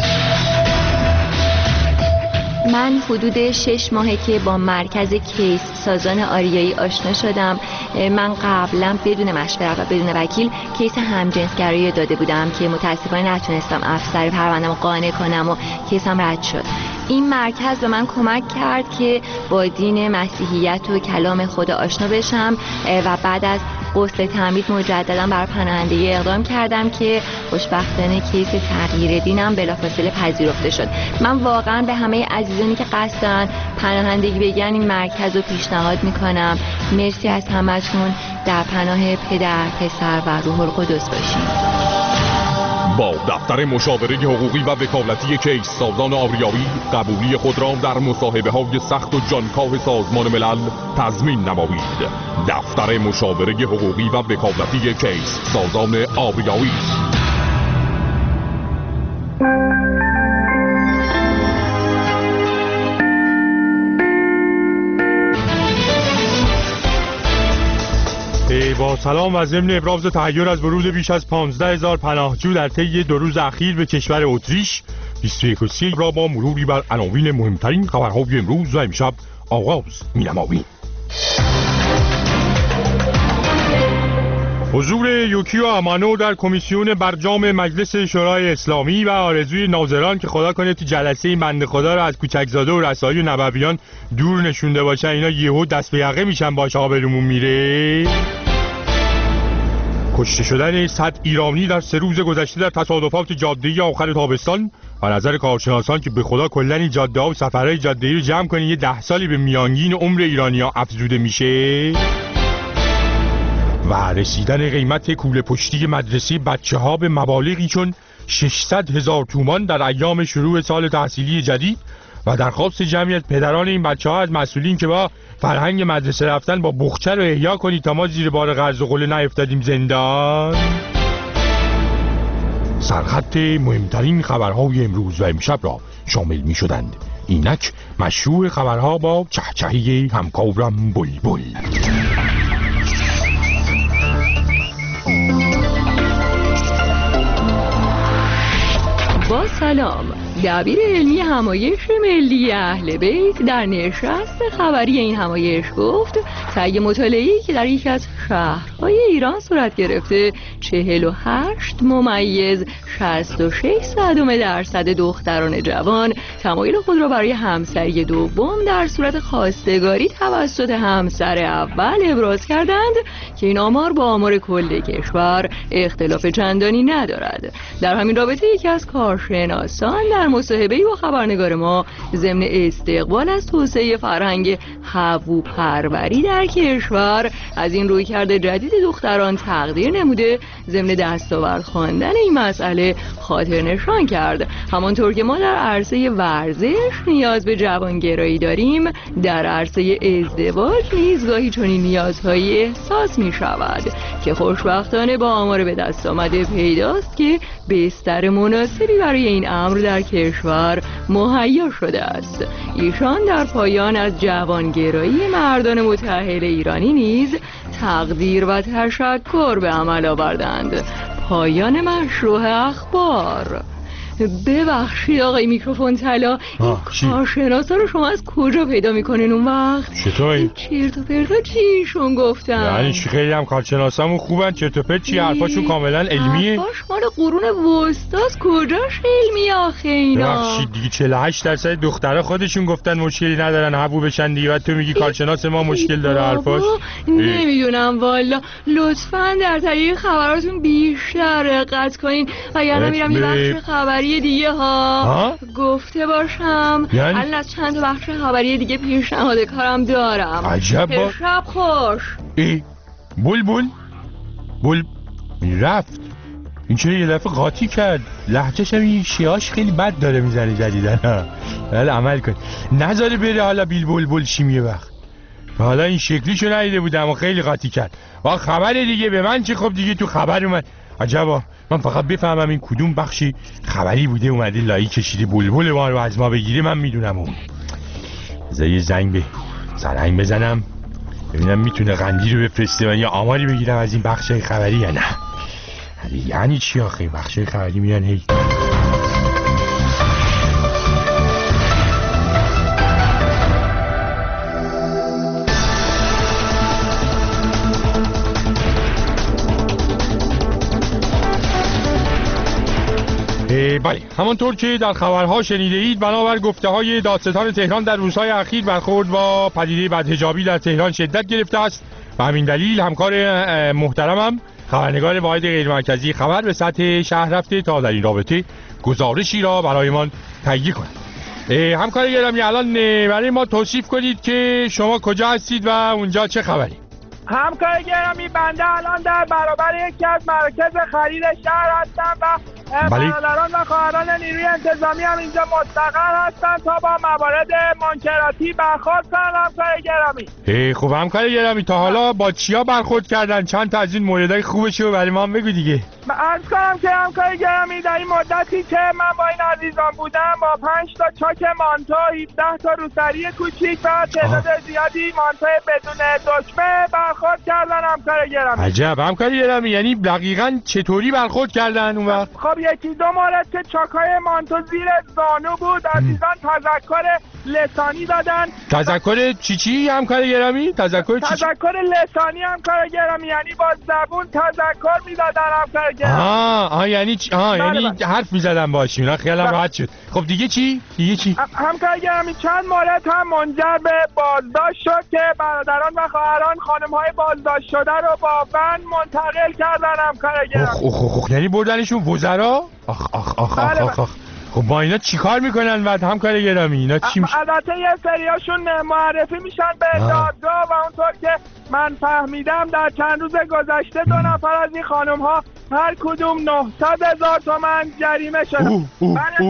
من حدود شش ماهه که با مرکز کیس سازان آریایی آشنا شدم. من قبلا بدون مشورت و بدون وکیل کیس همجنسگرایی داده بودم که متاسفانه نتونستم افسر پرونده‌مو قانع کنم و کیسم رد شد. این مرکز به من کمک کرد که با دین مسیحیت و کلام خدا آشنا بشم و بعد از غسل تعمید مجددا برای پناهندگی اقدام کردم که خوشبختانه کیس تغییر دینم بلافاصله پذیرفته شد. من واقعا به همه عزیزانی که قصد دارن پناهندگی بگیرن این مرکز رو پیشنهاد میکنم. مرسی از همتون. در پناه پدر، پسر و روح القدس باشید. با دفتر مشاوره حقوقی و وکالتی کیس سازان آریایی قبولی خود را در مصاحبه های سخت و جانکاه سازمان ملل تضمین نمایید. دفتر مشاوره حقوقی و وکالتی کیس سازان آریایی. با سلام و ضمن ابراز تحیر از ورود بیش از پانزده هزار پناهجو در طی دو روز اخیر به کشور اتریش، بیست و یک و سی را با مروری بر عناوین مهمترین خبرهای امروز و امشب آغاز می‌نماییم. حضور یوکیو امانو در کمیسیون برجام مجلس شورای اسلامی و آرزوی ناظران که خدا کنه تو جلسه بنده خدا رو از کوچکزاده و رسایی و نبویان دور نشونده باشن، اینا یهو دست به یقه میشن باش آبرومون میره. کشته شدن صد ایرانی در سه روز گذشته در تصادفات جاده‌ای آخر تابستان و نظر کارشناسان که به خدا کلن جاده ها و سفرهای جاده‌ای رو جمع کنی یه ده سالی به میانگین عمر ایرانی‌ها افزوده میشه. و رسیدن قیمت کوله پشتی مدرسه بچه ها به مبالغی چون ششصد هزار تومان در ایام شروع سال تحصیلی جدید و درخواست جمعی از پدران این بچه ها از مسئولین که با فرهنگ مدرسه رفتن با بخچه رو احیا کنید تا ما زیر بار قرض و قله نیفتادیم زندان. سرخط مهمترین خبرهای امروز و امشب را شامل می شدند. اینک مشروع خبرها با چهچهی همکارم بلبل. با سلام، دبیر علمی همایش ملی اهل بیت در نشست خبری این همایش گفت طی مطالعه‌ای که در یکی از شهرهای ایران صورت گرفته چهل و هشت ممیز شصت و شش صدم درصد دختران جوان تمایل خود را برای همسری دوم در صورت خواستگاری توسط همسر اول ابراز کردند که این آمار با آمار کل کشور اختلاف چندانی ندارد. در همین رابطه یکی از کارشناسان در مصاحبه‌ای با خبرنگار ما ضمن استقبال از توسعه فرهنگ هووپروری در کشور از این رویکرد جدید دختران تقدیر نموده ضمن دستاورد خواندن این مسئله خاطر نشان کرد. همانطور که ما در عرصه ورزش نیاز به جوانگرایی داریم، در عرصه ازدواج نیز گاهی چنین نیازهایی احساس می شود که خوشبختانه با آمار به دست آمده پیداست که بستر مناسبی برای این امر در کشور مهیا شده است. ایشان در پایان از جوانگرایی مردان متأهل ایرانی نیز تقدیر و تشکر به عمل آوردند. پایان مشروع اخبار. ببخشید آقای میکروفون طلا، این کارشناسا رو شما از کجا پیدا میکنین اون وقت؟ چطوری؟ چرت و پرتا چیشون گفتن؟ یعنی خیلی هم کارشناسامون خوبن. چرت و پرت چی؟ حرفاشون کاملا علمیه. حرفاش مال قرون وسطاست، کجاش علمی آخه اینا؟ ببخشید دیگه چهل و هشت درصد دخترها خودشون گفتن مشکلی ندارن هبو بشن دیگه، بعد تو میگی کارشناس ما مشکل داره حرفاش؟ نمیدونم والا، لطفاً در طریق خبراتون بیشتر دقت کنین وگرنه میرم یه بخش خبری دیگه ها, ها؟ گفته باشم یعنی؟ الان از چند تا بخش خبری دیگه پیشنهاد کارم دارم. عجب با... شب خوش. ای بول بول بول رفت این چرا یه دفعه قاطی کرد؟ لحجه‌ش هم این شیاش خیلی بد داره میزنه جدیدن. حالا عمل کن نذاره بره حالا بیل بول بول شیم یه وقت. حالا این شکلیشو ندیده بودم و خیلی قاطی کرد. با خبر دیگه به من چه؟ خب دیگه تو خبر اومد. عجبا من فقط بفهمم این کدوم بخشی خبری بوده اومده لایی کشیده بلبل ما رو از ما بگیره من میدونم. اون زی زنگ به زنگ بزنم ببینم میتونه قندی رو بفرسته و یه آماری بگیرم از این بخشای خبری یا نه. یعنی چی آخه بخشای خبری میان هی بله همانطور که در خبرها شنیده اید بنابر گفته های دادستان تهران در روزهای اخیر برخورد با پدیده بدحجابی در تهران شدت گرفته است و همین دلیل همکار محترمم خبرنگار واحد غیرمرکزی خبر به سطح شهر رفته تا در این رابطه گزارشی را برایمان تهیه کند. همکار گرامی الان برای ما توصیف کنید که شما کجا هستید و اونجا چه خبری؟ همکار گرامی بنده الان در برابر یکی از مراکز خرید شهر هستم و برادران و خواهران نیروی انتظامی هم اینجا مستقر هستن تا با موارد منکراتی برخورد کنن. همکار گرامی خوب همکار گرامی تا حالا با چیا برخورد کردن؟ چند تا از این موردهای خوبش رو برای ما هم بگو دیگه. عرض کنم که همکار گرامی در این مدتی که من با این عزیزان بودم با پنج تا چاک مانتو، هفده تا روسری کوچیک و تعداد زیادی مانتو بدون دکمه برخورد کردن. همکار گرامی عجب همکار گرامی، یعنی دقیقاً چطوری برخورد کردن اون وقت؟ خب یکی دو مورد که چاکای مانتو زیر زانو بود عزیزان تذکر لسانی دادن. تذکر چی چی همکار گرامی؟ تذکر چی؟ تذکر لسانی همکار گرامی، یعنی با زبون تذکر میدادن همکار گرامی. آه آه یعنی چ... آه یعنی بله. حرف میزدن باشیم اینا خیالم بله. راحت شد. خب دیگه چی؟ دیگه چی؟ همکار گرامی چند مورد هم منجر به بازداشت شد که برادران و خواهران خانم‌های بازداشت شده رو با بند منتقل کردن همکار گرامی. اخ اخ اخ یعنی بردنشون وزرا؟ آخ آخ آخ بله آخ آخ خب با اینا چیکار میکنن بعد همکار گرامی؟ اینا چی میشه؟ البته یه سریاشون معرفی میشن به دادگاه و اونطور که من فهمیدم در چند روز گذشته دو نفر از این خانم ها هر کدوم نهصد هزار تومان جریمه شدن. اوه اوه بله اوه. بله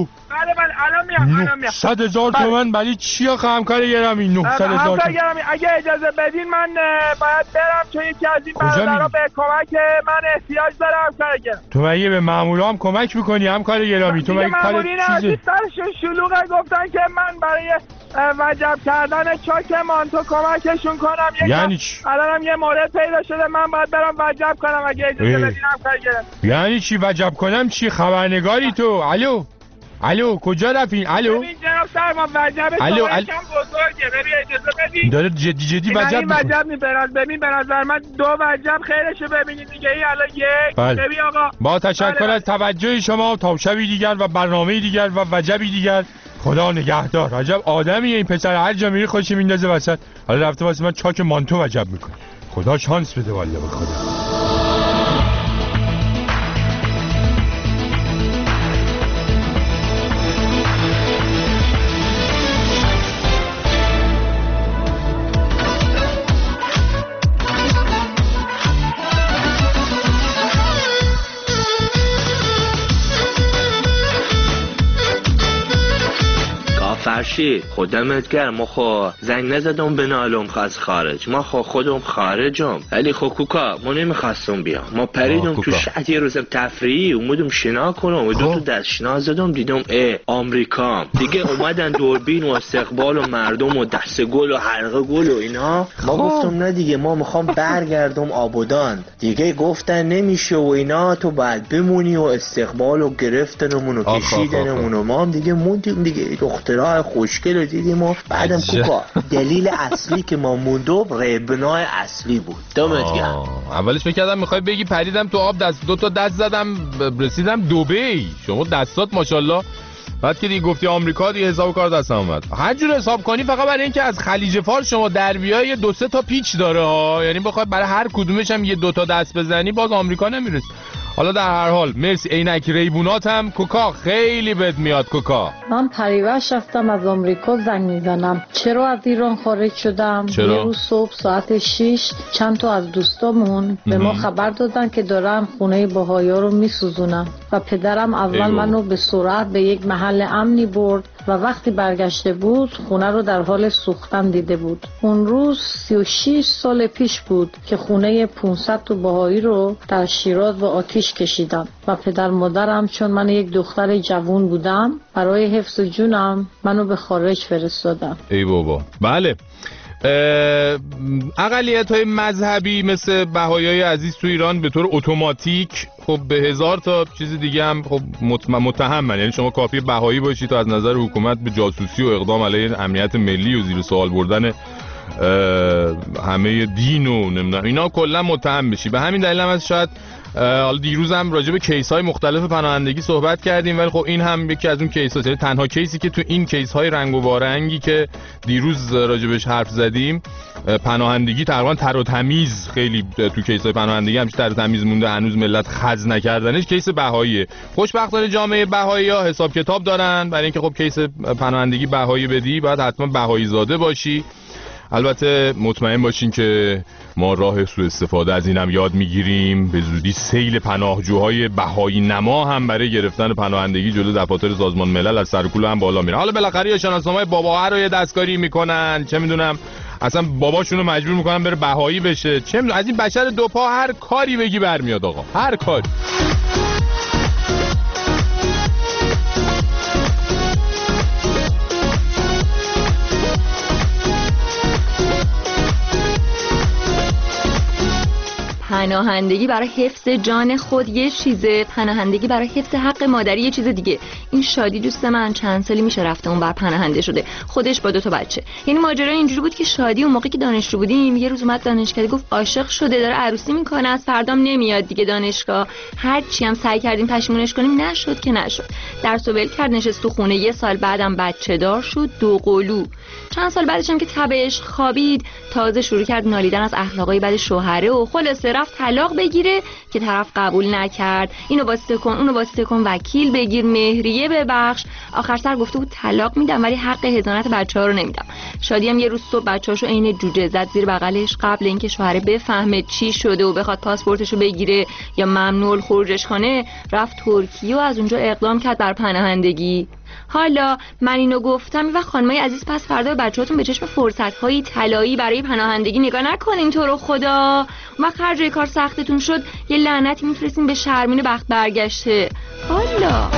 بله بله الان میام الان میام. نهصد هزار تومان ولی چی آخه همکار گرامی؟ نهصد هزار همکار گرامی اگه اجازه بدین من باید برم چون یکی از این برادرها به کمک من احتیاج داره همکار گرامی. تو مگه به مامورا هم کمک میکنی همکار گرامی؟ تو مگه کار چیزی؟ سرشون شلوغه گفتن که من برای وجب کردن چاک مانتو کمکشون کنم. یعنی چی؟ الانم یه مورد پیدا شده من باید برم وجب کنم اگه اجازه بدین همکار گرامی. یعنی چی وجب کنم؟ چی خبرنگاری تو؟ الو الو کجا رفتین؟ الو ببین جناب سرما وجب شما یکم بزرگه ببین اجازه بدین داره جدی جدی وجب این وجب میبرد. ببین به نظر من دو وجب خیرشو ببینید دیگه. این الان یک بله. ببین آقا با تشکر بله. از توجه شما تا شبی دیگر و برنامه دیگر و وجبی دیگر. خدا نگهدار. عجب آدمیه این پسر، هر جا میری خودش میندازه وسط. حالا رفته واسه من چاک مانتو وجب میکنه. خدا شانس بده والله به خدا. فرشی خودمت گرم ما خو زنگ نزدم به نالم از خارج. ما خو خودم خارجم ولی خو کوکا ما نمیخواستم بیام. ما پریدم تو شهر یه روزم تفریحی اومدم شنا کنم و دو تا دست شنا زدم دیدم اه آمریکا دیگه اومدن دوربین و استقبال و مردم و دست گل و حلقه گل و اینا. ما گفتم نه دیگه ما میخوام برگردم آبادان. دیگه گفتن نمیشه و اینا تو باید بمونی و استقبال و گرفتنمون و کشیدنمون و ما هم دیگه موندیم دیگه. دخترها خوشگل رو دیدیم و بعدم کوکا دلیل اصلی که ما موندم ربنای اصلی بود. دمت گرم. اولش فکر کردم میخوای بگی پریدم تو آب دست دو تا دست زدم رسیدم دبی. شما دستات ماشاءالله. بعد که دیگه گفتی آمریکا دیگه حساب کار دستم اومد. هر جور حساب کنی فقط برای اینکه از خلیج فارس شما در بیای دو سه تا پیچ داره ها. یعنی بخوای برای هر کدومش هم یه دو تا دست بزنی باز آمریکا نمیرسی. حالا در هر حال مرسی. عینک ریبونات هم کوکا خیلی بد میاد. کوکا من پریوش رفتم از آمریکا زنگ میزنم چرا از ایران خارج شدم. چرا؟ یه روز صبح ساعت شش چند تا از دوستامون به ما خبر دادن که دارن خونه بهایا رو میسوزونن و پدرم اول ایو. منو به سرعت به یک محل امنی برد و وقتی برگشته بود خونه رو در حال سوختن دیده بود. اون روز سی و شش سال پیش بود که خونه پانصد تا بهایی رو در شیراز و آتیش کشیدن و پدر مادرم چون من یک دختر جوان بودم برای حفظ جونم منو به خارج فرستادن. ای بابا. بله اقلیت‌های مذهبی مثل بهاییای عزیز تو ایران به طور اتوماتیک خب به هزار تا چیز دیگه هم خب متهمن. یعنی شما کافی بهایی باشی تا از نظر حکومت به جاسوسی و اقدام علیه امنیت ملی و زیر سوال بردن همه دین و نمیدونم اینا کلا متهم بشی. به همین دلیل هم از شاید حالا دیروز هم راجع به کیس های مختلف پناهندگی صحبت کردیم ولی خب این هم یکی از اون کیس هاست. یعنی تنها کیسی که تو این کیس های رنگ و وارنگی که دیروز راجع بهش حرف زدیم پناهندگی تقریبا تر و تمیز خیلی تو کیس های پناهندگی همش تر و تمیز مونده هنوز ملت خز نکردنش کیس بهاییه. خوشبختانه جامعه بهایی ها حساب کتاب دارن برای اینکه خب کیس پناهندگی بهایی بدی باید حتما بهایی زاده باشی. البته مطمئن باشین که ما راه سوء استفاده از اینم یاد میگیریم. به زودی سیل پناهجوهای بهایی نما هم برای گرفتن پناهندگی جلو دفاتر سازمان ملل از سر کوله هم بالا میره. حالا بالاخره یا شناسنامه باباها رو یه دستکاری میکنن چه میدونم اصلا باباشونو مجبور میکنن بره بهایی بشه چه میدونم از این بشر دو پا هر کاری بگی برمیاد آقا هر کاری. پناهندگی برای حفظ جان خود یه چیزه، پناهندگی برای حفظ حق مادری یه چیز دیگه. این شادی دوست من چند سالی میشه رفته اون بر پناهنده شده خودش با دو تا بچه. یعنی ماجرا اینجوری بود که شادی اون موقعی که دانشجو بودیم یه روز اومد دانشکده گفت عاشق شده داره عروسی میکنه از فردام نمیاد دیگه دانشگاه. هر چی هم سعی کردیم پشیمونش کنیم نشد که نشد. درس و ول کرد نشست تو خونه. یه سال بعدم بچه دار شد دو قلو. چند سال بعدش هم که تبش خوابید تازه شروع کرد نالیدن از اخلاقای بد شوهره و خلاصه رفت طلاق بگیره که طرف قبول نکرد. اینو واسطه کن اونو واسطه کن وکیل بگیر مهریه ببخش. آخر سر گفته بود طلاق میدم ولی حق حضانت بچه‌ها رو نمیدم. شادی هم یه روز صبح بچه‌هاشو عین جوجه زد زیر بغلش قبل اینکه شوهر بفهمه چی شده و بخواد پاسپورتشو بگیره یا ممنوع خروجش کنه رفت ترکیه و از اونجا اقدام کرد بر پناهندگی. حالا من اینو گفتم و خانمای عزیز پس فردا بچه‌هاتون به چشم فرصت‌های طلایی برای پناهندگی نگاه نکنین تو رو خدا. و خرج کار سختتون شد یه لعنتی میفرستین به شرمین بخت برگشته. حالا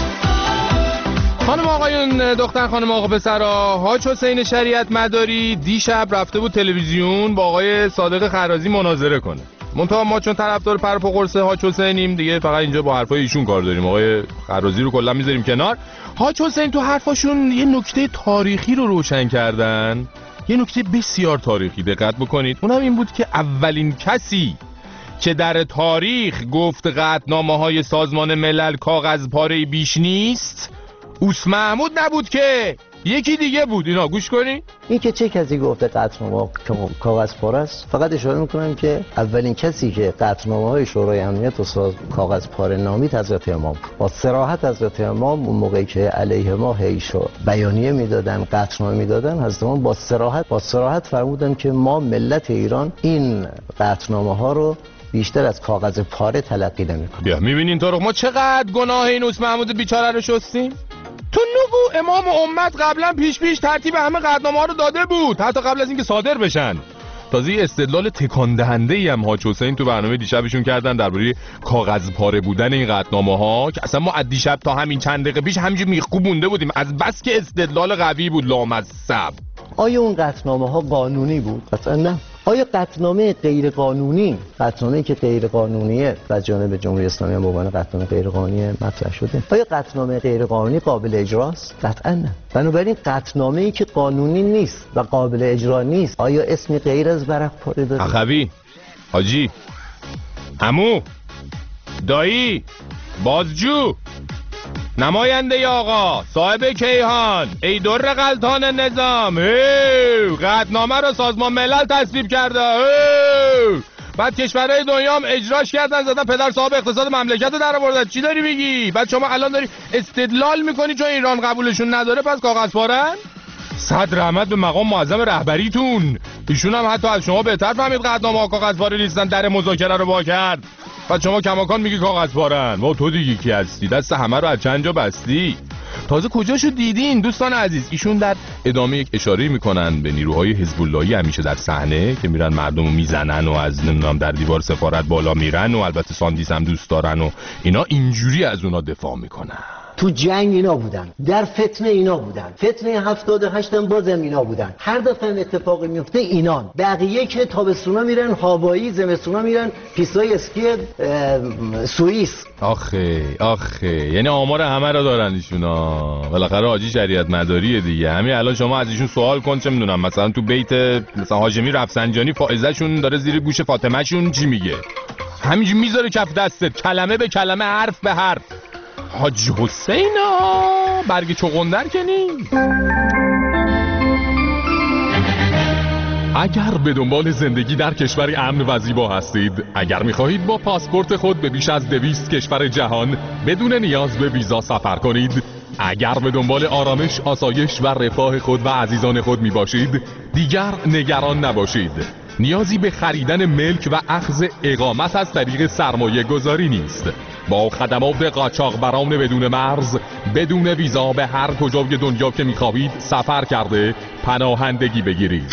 خانم آقایون، دختر خانم آقا پسرا، حاج حسین شریعت مداری دیشب رفته بود تلویزیون با آقای صادق خرازی مناظره کنه. منتها ما چون طرفدار پر و قرص حاج حسینیم دیگه فقط اینجا با حرفای ایشون کار داریم. آقای خرازی رو کلا میذاریم کنار. حاج حسین تو حرفاشون یه نکته تاریخی رو روشن کردن، یه نکته بسیار تاریخی، دقت بکنید. اونم این بود که اولین کسی که در تاریخ گفت قطعنامه‌های سازمان ملل کاغذ پاره بیش نیست اوس محمود نبود که یکی دیگه بود. اینا گوش کنی. این که چه کسی گفته قطعنامه کاغذ پاره است، فقط اشاره میکنم که اولین کسی که قطعنامه‌های شورای امنیت و ساز کاغذ پاره نامید حضرت امام بود. با صراحت حضرت امام اون موقعی که علیه ما هیش و بیانیه میدادن، قطعنامه میدادن، حضرت امام با صراحت با صراحت فرمودن که ما ملت ایران این قطعنامه‌ها رو بیشتر از کاغذ پاره تلقی نمی‌کنیم. بیا می‌بینین تو رو ما چقدر گناه این اوس محمود بیچاره رو شستیم. تو نگو امام امت قبلا پیش پیش ترتیب همه قطعنامه‌ها رو داده بود، حتی قبل از اینکه صادر بشن. تازه استدلال تکان دهنده‌ای هم حاج حسین تو برنامه دیشبشون کردن درباره کاغذ پاره بودن این قطعنامه‌ها که اصلا ما از دیشب تا همین چند دقیقه پیش همینجوری میخکوب مونده بودیم از بس که استدلال قوی بود لامصب. آیا اون قطعنامه‌ها قانونی بود؟ قطعا نه. آیا قطعنامه غیر قانونی، قطعنامه‌ای که غیر قانونیه از جانب جمهوری اسلامی هم به عنوان قطعنامه غیر قانونی مطرح شده، آیا قطعنامه غیر قانونی قابل اجراست؟ قطعا نه. بنابراین قطعنامه‌ای که قانونی نیست و قابل اجرا نیست آیا اسمی غیر از ورق پاره داره؟ اخوی، حاجی، عمو، دایی، بازجو، نماینده آقا، صاحب کیهان، ای در غلطان نظام، قطعنامه رو سازمان ملل تصویب کرده، بعد کشورهای دنیا هم اجراش کردن، زدن پدر صاحب اقتصاد مملکت رو در آوردن. چی داری میگی؟ بعد شما الان داری استدلال میکنی چون ایران قبولشون نداره پس کاغذ پارن؟ صد رحمت به مقام معظم رهبریتون، ایشون هم حتی از شما بهتر فهمید قطعنامه‌ها کاغذ پاره نیستن، در مذاکره رو وا کرد. بعد شما کماکان میگی کاغذ پارن. و تو دیگه کی هستی؟ دست همه رو از چند جا بستی. تازه کجاشو دیدین دوستان عزیز؟ ایشون در ادامه یک اشاره میکنن به نیروهای حزب اللهی همیشه در صحنه که میرن مردمو میزنن و از نمیدونم در دیوار سفارت بالا میرن و البته ساندیس هم دوست دارن و اینا، اینجوری از اونا دفاع میکنن. تو جنگ اینا بودن، در فتنه اینا بودن، فتنه هفتاد و هشت هم بازم اینا بودن. هر دفعه اتفاقی میفته اینان. بقیه که تابستونا میرن هاوایی، زمستونا میرن پیستای اسکی سوئیس. آخه آخه یعنی آمار همه رو دارن ایشونا. بالاخره حاجی شریعت مداریه دیگه. همین الان شما از ایشون سوال کن، چه میدونم مثلا تو بیت مثلا هاشمی رفسنجانی فائزه‌شون داره زیر گوش فاطمه شون چی میگه، همینجوری میذاره کف دستت کلمه به کلمه حرف به حرف. حاج حسین ها برگ چغندر کنی. اگر به دنبال زندگی در کشوری امن و زیبا هستید، اگر می‌خواهید با پاسپورت خود به بیش از دویست کشور جهان بدون نیاز به ویزا سفر کنید، اگر به دنبال آرامش، آسایش و رفاه خود و عزیزان خود میباشید، دیگر نگران نباشید. نیازی به خریدن ملک و اخذ اقامت از طریق سرمایه گذاری نیست. با خدمات قاچاقبران بدون مرز، بدون ویزا به هر کجای دنیا که میخواهید سفر کرده پناهندگی بگیرید.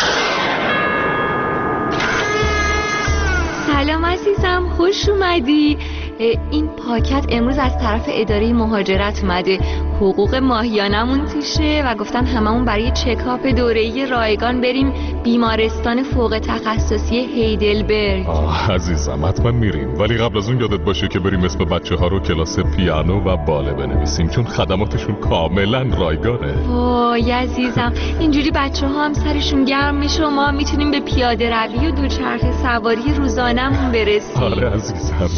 سلام عزیزم، خوش اومدی. این پاکت امروز از طرف اداره مهاجرت اومده. حقوق ماهیانمون توشه و گفتن هممون برای چکاپ دوره‌ای رایگان بریم بیمارستان فوق تخصصی هیدلبرگ. آه عزیزم حتما میریم، ولی قبل از اون یادت باشه که بریم اسم بچه ها رو کلاس پیانو و باله بنویسیم، چون خدماتشون کاملا رایگانه. وای عزیزم، اینجوری بچه ها هم سرشون گرم میشه و ما میتونیم به پیاده روی و دوچرخه سواری روزانمون برسیم. آره عزیزم.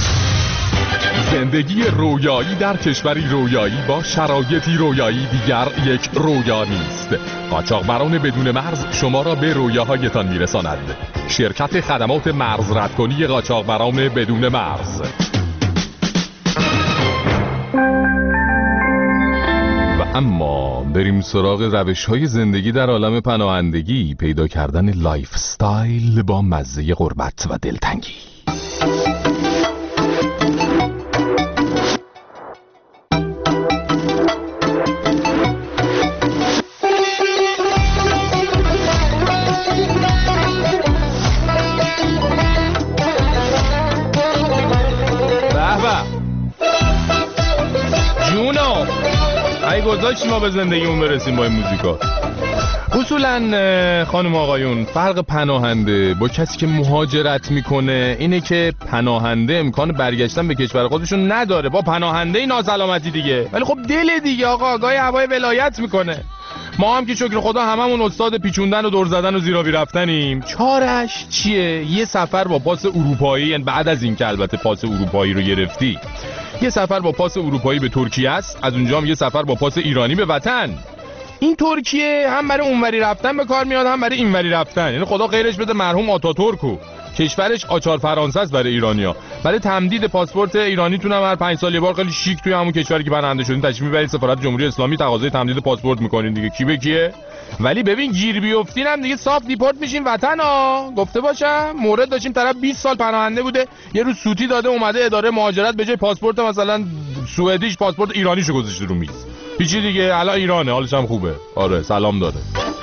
زندگی رویایی در کشوری رویایی با شرایطی رویایی دیگر یک رویا نیست. قاچاقبران بدون مرز شما را به رویاهایتان میرساند. شرکت خدمات مرز ردکنی قاچاقبران بدون مرز. و اما بریم سراغ روش‌های زندگی در عالم پناهندگی، پیدا کردن لایف استایل با مزه غربت و دلتنگی. نذاشتیم ما به زندگیمون برسیم با این موزیکا. اصولا خانم آقایون فرق پناهنده با کسی که مهاجرت میکنه اینه که پناهنده امکان برگشتن به کشور خودشون نداره، با پناهنده ناسلامتی دیگه، ولی خب دل دیگه آقا گاهی هوای ولایت میکنه. ما هم که شکر خدا هممون استاد پیچوندن و دور زدن و زیرابی رفتنیم. چارش چیه؟ یه سفر با پاس اروپایی، یعنی بعد از این که البته پاس اروپایی رو گرفتی، یه سفر با پاس اروپایی به ترکیه است، از اونجا هم یه سفر با پاس ایرانی به وطن. این ترکیه هم برای اونوری رفتن به کار میاد هم برای اینوری رفتن، یعنی خدا خیرش بده مرحوم آتاتورکو، کشورش آچار فرانسه است برای ایرانیا. برای تمدید پاسپورت ایرانیتون هم هر پنج سال یه بار خیلی شیک توی همون کشوری که پناهنده شدین تشریف میبرید سفارت جمهوری اسلامی تقاضای تمدید پاسپورت میکنین دیگه، کی به کیه. ولی ببین گیر بیافتین هم دیگه صاف دیپورت میشین وطن ها. گفته باشم مورد داشتیم طرف بیست سال پناهنده بوده، یه روز سوتی داده اومده اداره مهاجرت به جای پاسپورت مثلا سوئدیش پاسپورت ایرانیشو گذاشته رو میز. هیچی دیگه، الان ایرانه، حالش هم خوبه. آره سلام داده.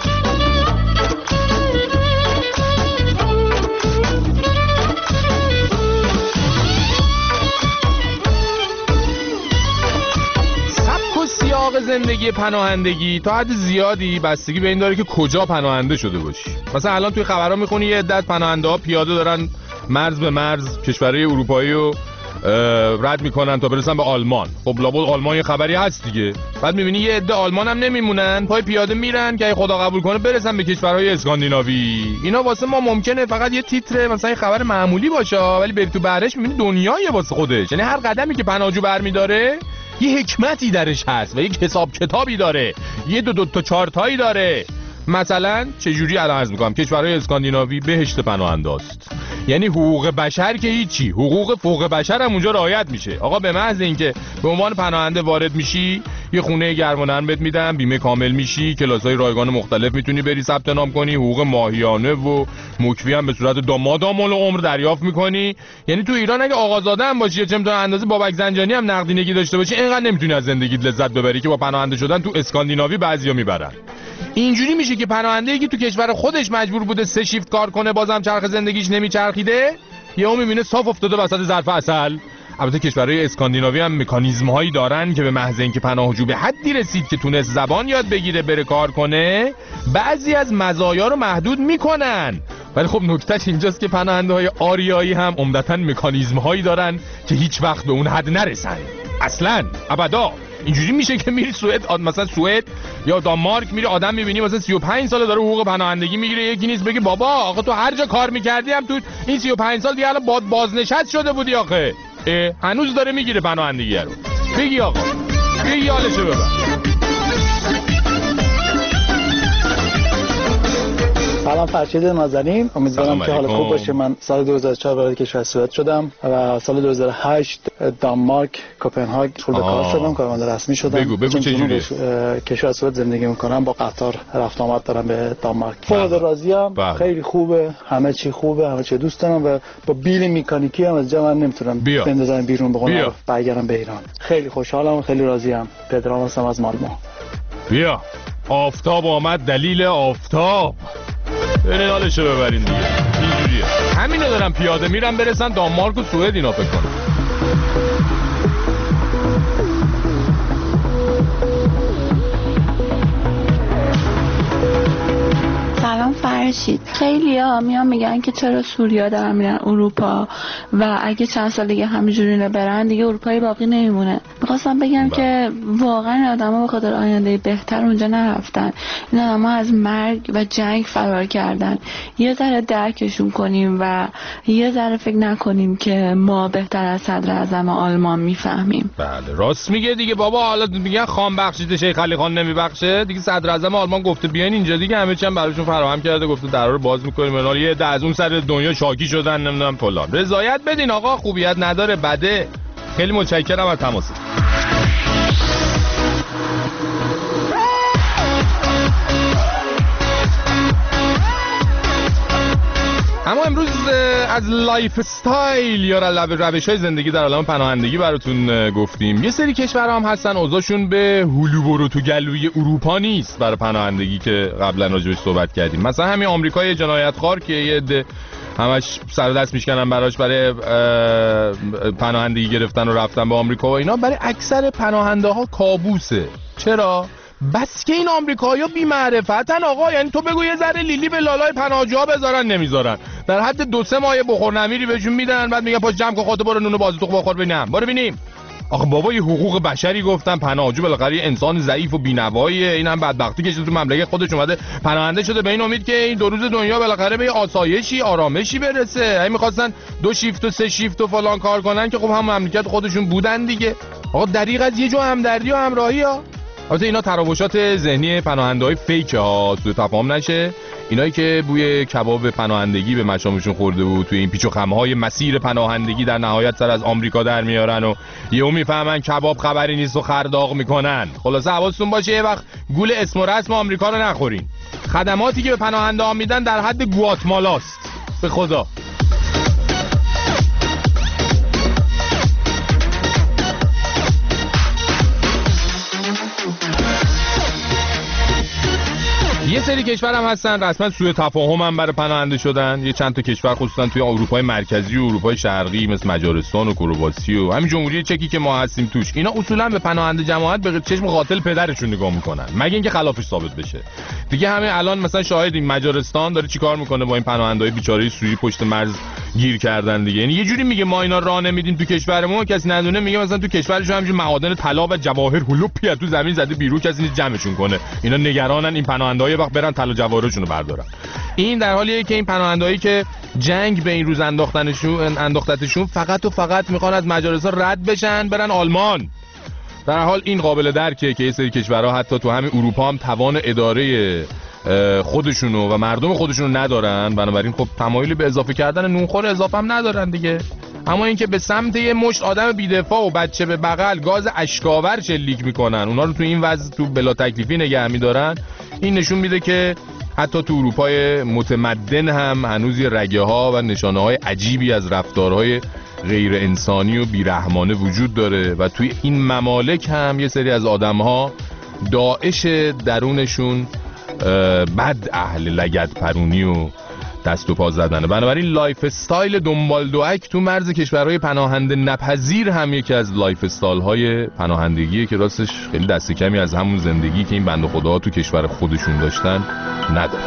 سیاق زندگی پناهندگی تا حد زیادی بستگی به این داره که کجا پناهنده شده باشی. مثلا الان توی خبرها میخونی یه عدت پناهنده ها پیاده دارن مرز به مرز کشورهای اروپایی رو رد میکنن تا برسن به آلمان. خب لابد آلمان یه خبری هست دیگه. بعد میبینی یه عده آلمان هم نمیمونن، پای پیاده میرن که خدا قبول کنه برسن به کشورهای اسکاندیناوی. اینا واسه ما ممکنه فقط یه تیتر مثلا یه خبر معمولی باشه، ولی بری تو بهرهش میبینی دنیای واسه خودش. یعنی هر قدمی که پناهجو برمیداره یه حکمتی درش هست و یک حساب کتابی داره، یه دو دو تا چهار تایی داره. مثلا چجوری الان عرض میکنم کشورهای اسکاندیناوی بهشت پناهنده است، یعنی حقوق بشر که هیچی، حقوق فوق بشر هم اونجا رعایت میشه. آقا به محض اینکه به عنوان پناهنده وارد میشی یه خونه گرم و نرم بهت میدن، بیمه کامل میشی، کلاسای رایگان مختلف میتونی بری ثبت نام کنی، حقوق ماهیانه و مکفی هم به صورت دامادام العمر دریافت میکنی. یعنی تو ایران اگه آقازاده هم باشی یا چه میدونم اندازه بابک زنجانی هم نقدینگی داشته باشی اینقدر نمیتونی از زندگیت لذت ببری که با پناهنده شدن تو اسکاندیناوی بعضیا میبرن. اینجوری میشه که پناهنده‌ای که تو کشور خودش مجبور بوده سه شیفت کار کنه بازم چرخ زندگیش نمیچرخیده، یهو میبینه صاف افتاده وسط ظرف عسل. البته کشورهای اسکاندیناوی هم مکانیزم هایی دارن که به محض اینکه پناهجو به حدی رسید که تونست زبان یاد بگیره بره کار کنه بعضی از مزایا رو محدود میکنن. ولی خب نکتهش اینجاست که پناهنده های آریایی هم عمدتاً مکانیزم هایی دارن که هیچ وقت به اون حد نرسن، اصلاً ابدا. اینجوری میشه که میری سوئد، مثلا سوئد یا دانمارک میری آدم میبینی مثلا سی و پنج ساله داره حقوق پناهندگی میگیره، یکی نیست بگی بابا آقا تو هر جا کار میکردی هم تو این سی و پنج سال دیگه الان باد بازنشست شده بودی آخه، هنوز داره میگیره پناهندگی رو. بگی آقا بگی حالشو ببر. سلام فرشید نازنین، امیدوارم که حال خوب باشه. من سال دو هزار و چهار وارد کشور سوئد شدم و سال دو هزار و هشت دانمارک کوپنهاگ مشغول کار شدم، کارمند رسمی شدم. بگو بگو چه جوریه؟ کشور سوئد زندگی میکنم، با قطار رفت آمد دارم به دانمارک. فوق راضیم، خیلی خوبه، همه چی خوبه، همه چی دوست دارم و با بیل مکانیکی هم از جا من نمیتونم بندازم بیرون بقول برگردم به ایران. خیلی خوشحالم، خیلی راضیم. پدرام هستم از مالمو. بیا آفتاب آمد، دلیل آفتاب. برین حالشو ببرین دیگه. اینجوریه. همینو دارم پیاده میرم برسن دانمارک و سوئد اینا فکر کنم. سلام فرشید. خیلی ها میان میگن که چرا سوریا دارن میرن اروپا و اگه چند سال دیگه همینجوری برن دیگه اروپایی باقی نمیمونه. میخواستم بگم با. که واقعا آدما به خاطر آینده بهتر اونجا نرفتن. این آدما از مرگ و جنگ فرار کردن. یه ذره درکشون کنیم و یه ذره فکر نکنیم که ما بهتر از صدر اعظم آلمان میفهمیم. بله راست میگه دیگه بابا. حالا میگن خان بخشید شیخ علی خان نمیبخشه دیگه. صدر اعظم آلمان گفته بیاین اینجا دیگه، همه چی هم براشون فراهم کرده، گفته درا رو باز می‌کنیم. منال یه از اون سر دنیا شاکی شدن نمیدونم فلان. رضایت بدین آقا، خوبیت نداره بده. خیلی متشکرم از تماس. اما امروز از لایف استایل یا روش‌های زندگی در عالم پناهندگی براتون گفتیم. یه سری کشورها هم هستن اوضاعشون به هلو برو تو گلوی اروپا نیست برای پناهندگی که قبلا راجعش صحبت کردیم. مثلا همین آمریکای جنایتخوار که یه عده همش سر دست میشکنن براش برای پناهندگی گرفتن و رفتن به آمریکا و اینا، برای اکثر پناهنده ها کابوسه. چرا؟ بس که این آمریکایی‌ها بی‌معرفتن آقا. یعنی تو بگو یه ذره لیلی به لالای پناهجوها بذارن، نمیذارن. در حد دو سه ماه بخور نمیری بهشون میدن، بعد میگن پاش جمع کن خودت برو نون بازی تو بخور ببینم. برو ببینیم. آخه بابا یه حقوق بشری گفتن، پناهجو بالاخره یه انسان ضعیف و بی‌نواییه. این هم بدبختی که تو مملکت خودش اومده پناهنده شده به این امید که این دو روز دنیا بالاخره به آسایشی آرامشی برسه. اگه می‌خواستن دو شیفت و سه شیفت و فلان کار کنن که خب هم مملکت خودشون بودن دیگه. آقا دریغ از یه جو همدردی و همراهی ها. البته اینا تراوشات ذهنی پناهنده‌های فیک ها، سوء تفاهم نشه. اینایی که بوی کباب پناهندگی به مشامشون خورده بود توی این پیچ و خم‌های مسیر پناهندگی در نهایت سر از آمریکا در میارن و یهو میفهمن کباب خبری نیست و خرداق میکنن. خلاصه حواستون باشه یه وقت گول اسم و رسم آمریکا رو نخورین. خدماتی که به پناهنده‌ها میدن در حد گواتمالاست. به خدا. یه سری کشور هم هستن رسما سوء تفاهم هم برای پناهنده شدن. یه چند تا کشور خصوصا توی اروپای مرکزی و اروپای شرقی مثل مجارستان و کرواسی و همین جمهوری چکی که ما هستیم توش، اینا اصولا به پناهنده جماعت به چشم قاتل پدرشون نگاه میکنن، مگه اینکه خلافش ثابت بشه. دیگه همین الان مثلا شاهدیم مجارستان داره چیکار میکنه با این پناهنده‌های بیچاره سوری پشت مرز گیر کردن دیگه. یعنی یه جوری میگه ما اینا راه نمیدیم تو کشورمون، کسی ندونه. میگه مثلا تو کشورشون همینجور معادن طلا و جواهر هلوپی تو زمین زده بیرون، کسی نیست جمعشون کنه. اینا نگرانن این پناهنده‌ها وقت برن طلا جواهرشون رو بردارن. این در حالیه که این پناهندهایی که جنگ به این روز انداختنشون انداختتشون فقط و فقط میخوان از مجارستان رد بشن برن آلمان. در حال این قابل درکه که یه سری کشورها حتی تو همین اروپا هم توان اداره خودشونو و مردم خودشونو ندارن، بنابراین خب تمایلی به اضافه کردن نونخور اضافه هم ندارن دیگه. اما اینکه به سمت یه مشت آدم بی‌دفاع و بچه به بغل گاز اشکاور شلیک میکنن، اونا رو تو این وضع تو بلا تکلیفی نگه میدارن، این نشون میده که حتی تو اروپای متمدن هم هنوز یه رگه ها و نشانه های عجیبی از رفتارهای غیر انسانی و بیرحمانه وجود داره و توی این ممالک هم یه سری از آدم ها داعش درونشون بد اهل لگد پرونی و دست و پا زدنه. بنابراین لایف استایل دنبال دوک تو مرز کشورهای پناهنده نپذیر هم یکی از لایف استایل های پناهندگیه که راستش خیلی دست کمی از همون زندگی که این بنده خداها تو کشور خودشون داشتن نداره.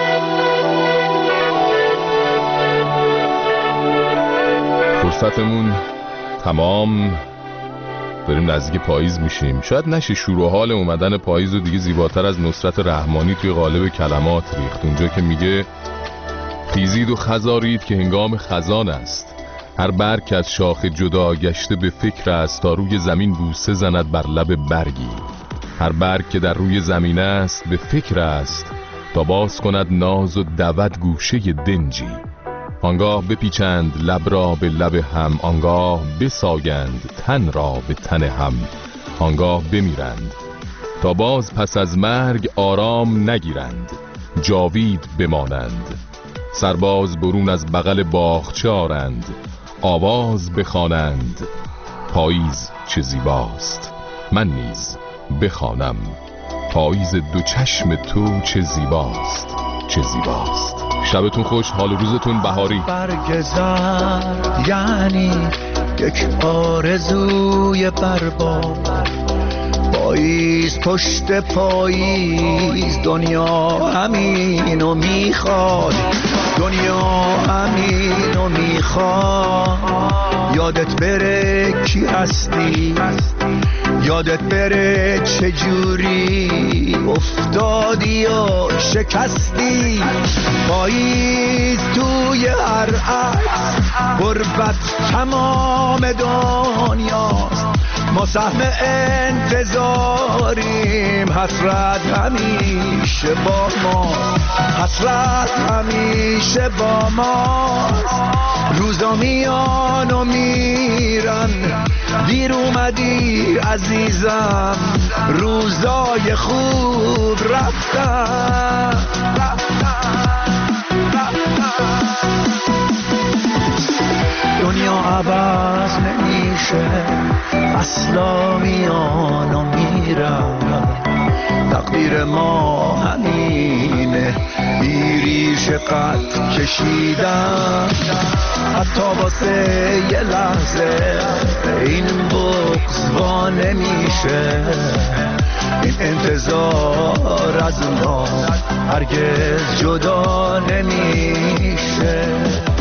فرصتمون تمام، داریم نزدیک پاییز میشیم. شاید نشه شور و حال اومدن پاییز و دیگه زیباتر از نصرت رحمانی توی قالب کلمات ریخت، اونجا که میگه خیزید و خزارید که هنگام خزان است، هر برگ که از شاخ جدا گشته به فکر است تا روی زمین بوسه زند بر لب برگی، هر برگ که در روی زمین است به فکر است تا باز کند ناز و دود گوشه دنجی، آنگاه بپیچند لب را به لب هم، آنگاه بساگند تن را به تن هم، آنگاه بمیرند تا باز پس از مرگ آرام نگیرند، جاوید بمانند. سرباز برون از بغل باغچه آرند، آواز بخوانند پاییز چه زیباست، من نیز بخوانم پاییز دو چشم تو چه زیباست چه زیباست. شبتون خوش، حال و روزتون بهاری. برگ زرد یعنی یک آرزوی برباد، پاییز پشت پاییز دنیا همینو میخواد، دنیا همینو میخواد. یادت بره کی هستی، یادت بره چجوری افتادی و شکستی. پاییز توی هر عکس غربت تمام دنیاست، ما سهم انتظاریم، حسرت همیشه با ما، حسرت همیشه با ما. روزا میان و میرن، دیر اومدی عزیزم، روزای خوب رفتن دنیا عوض نمیشه، فصلا میان و میرن، تقدیر ما همینه، بیریش قد کشیدن. حتی واسه یه لحظه این بغض وا نمیشه، این انتظار از ما هرگز جدا نمیشه.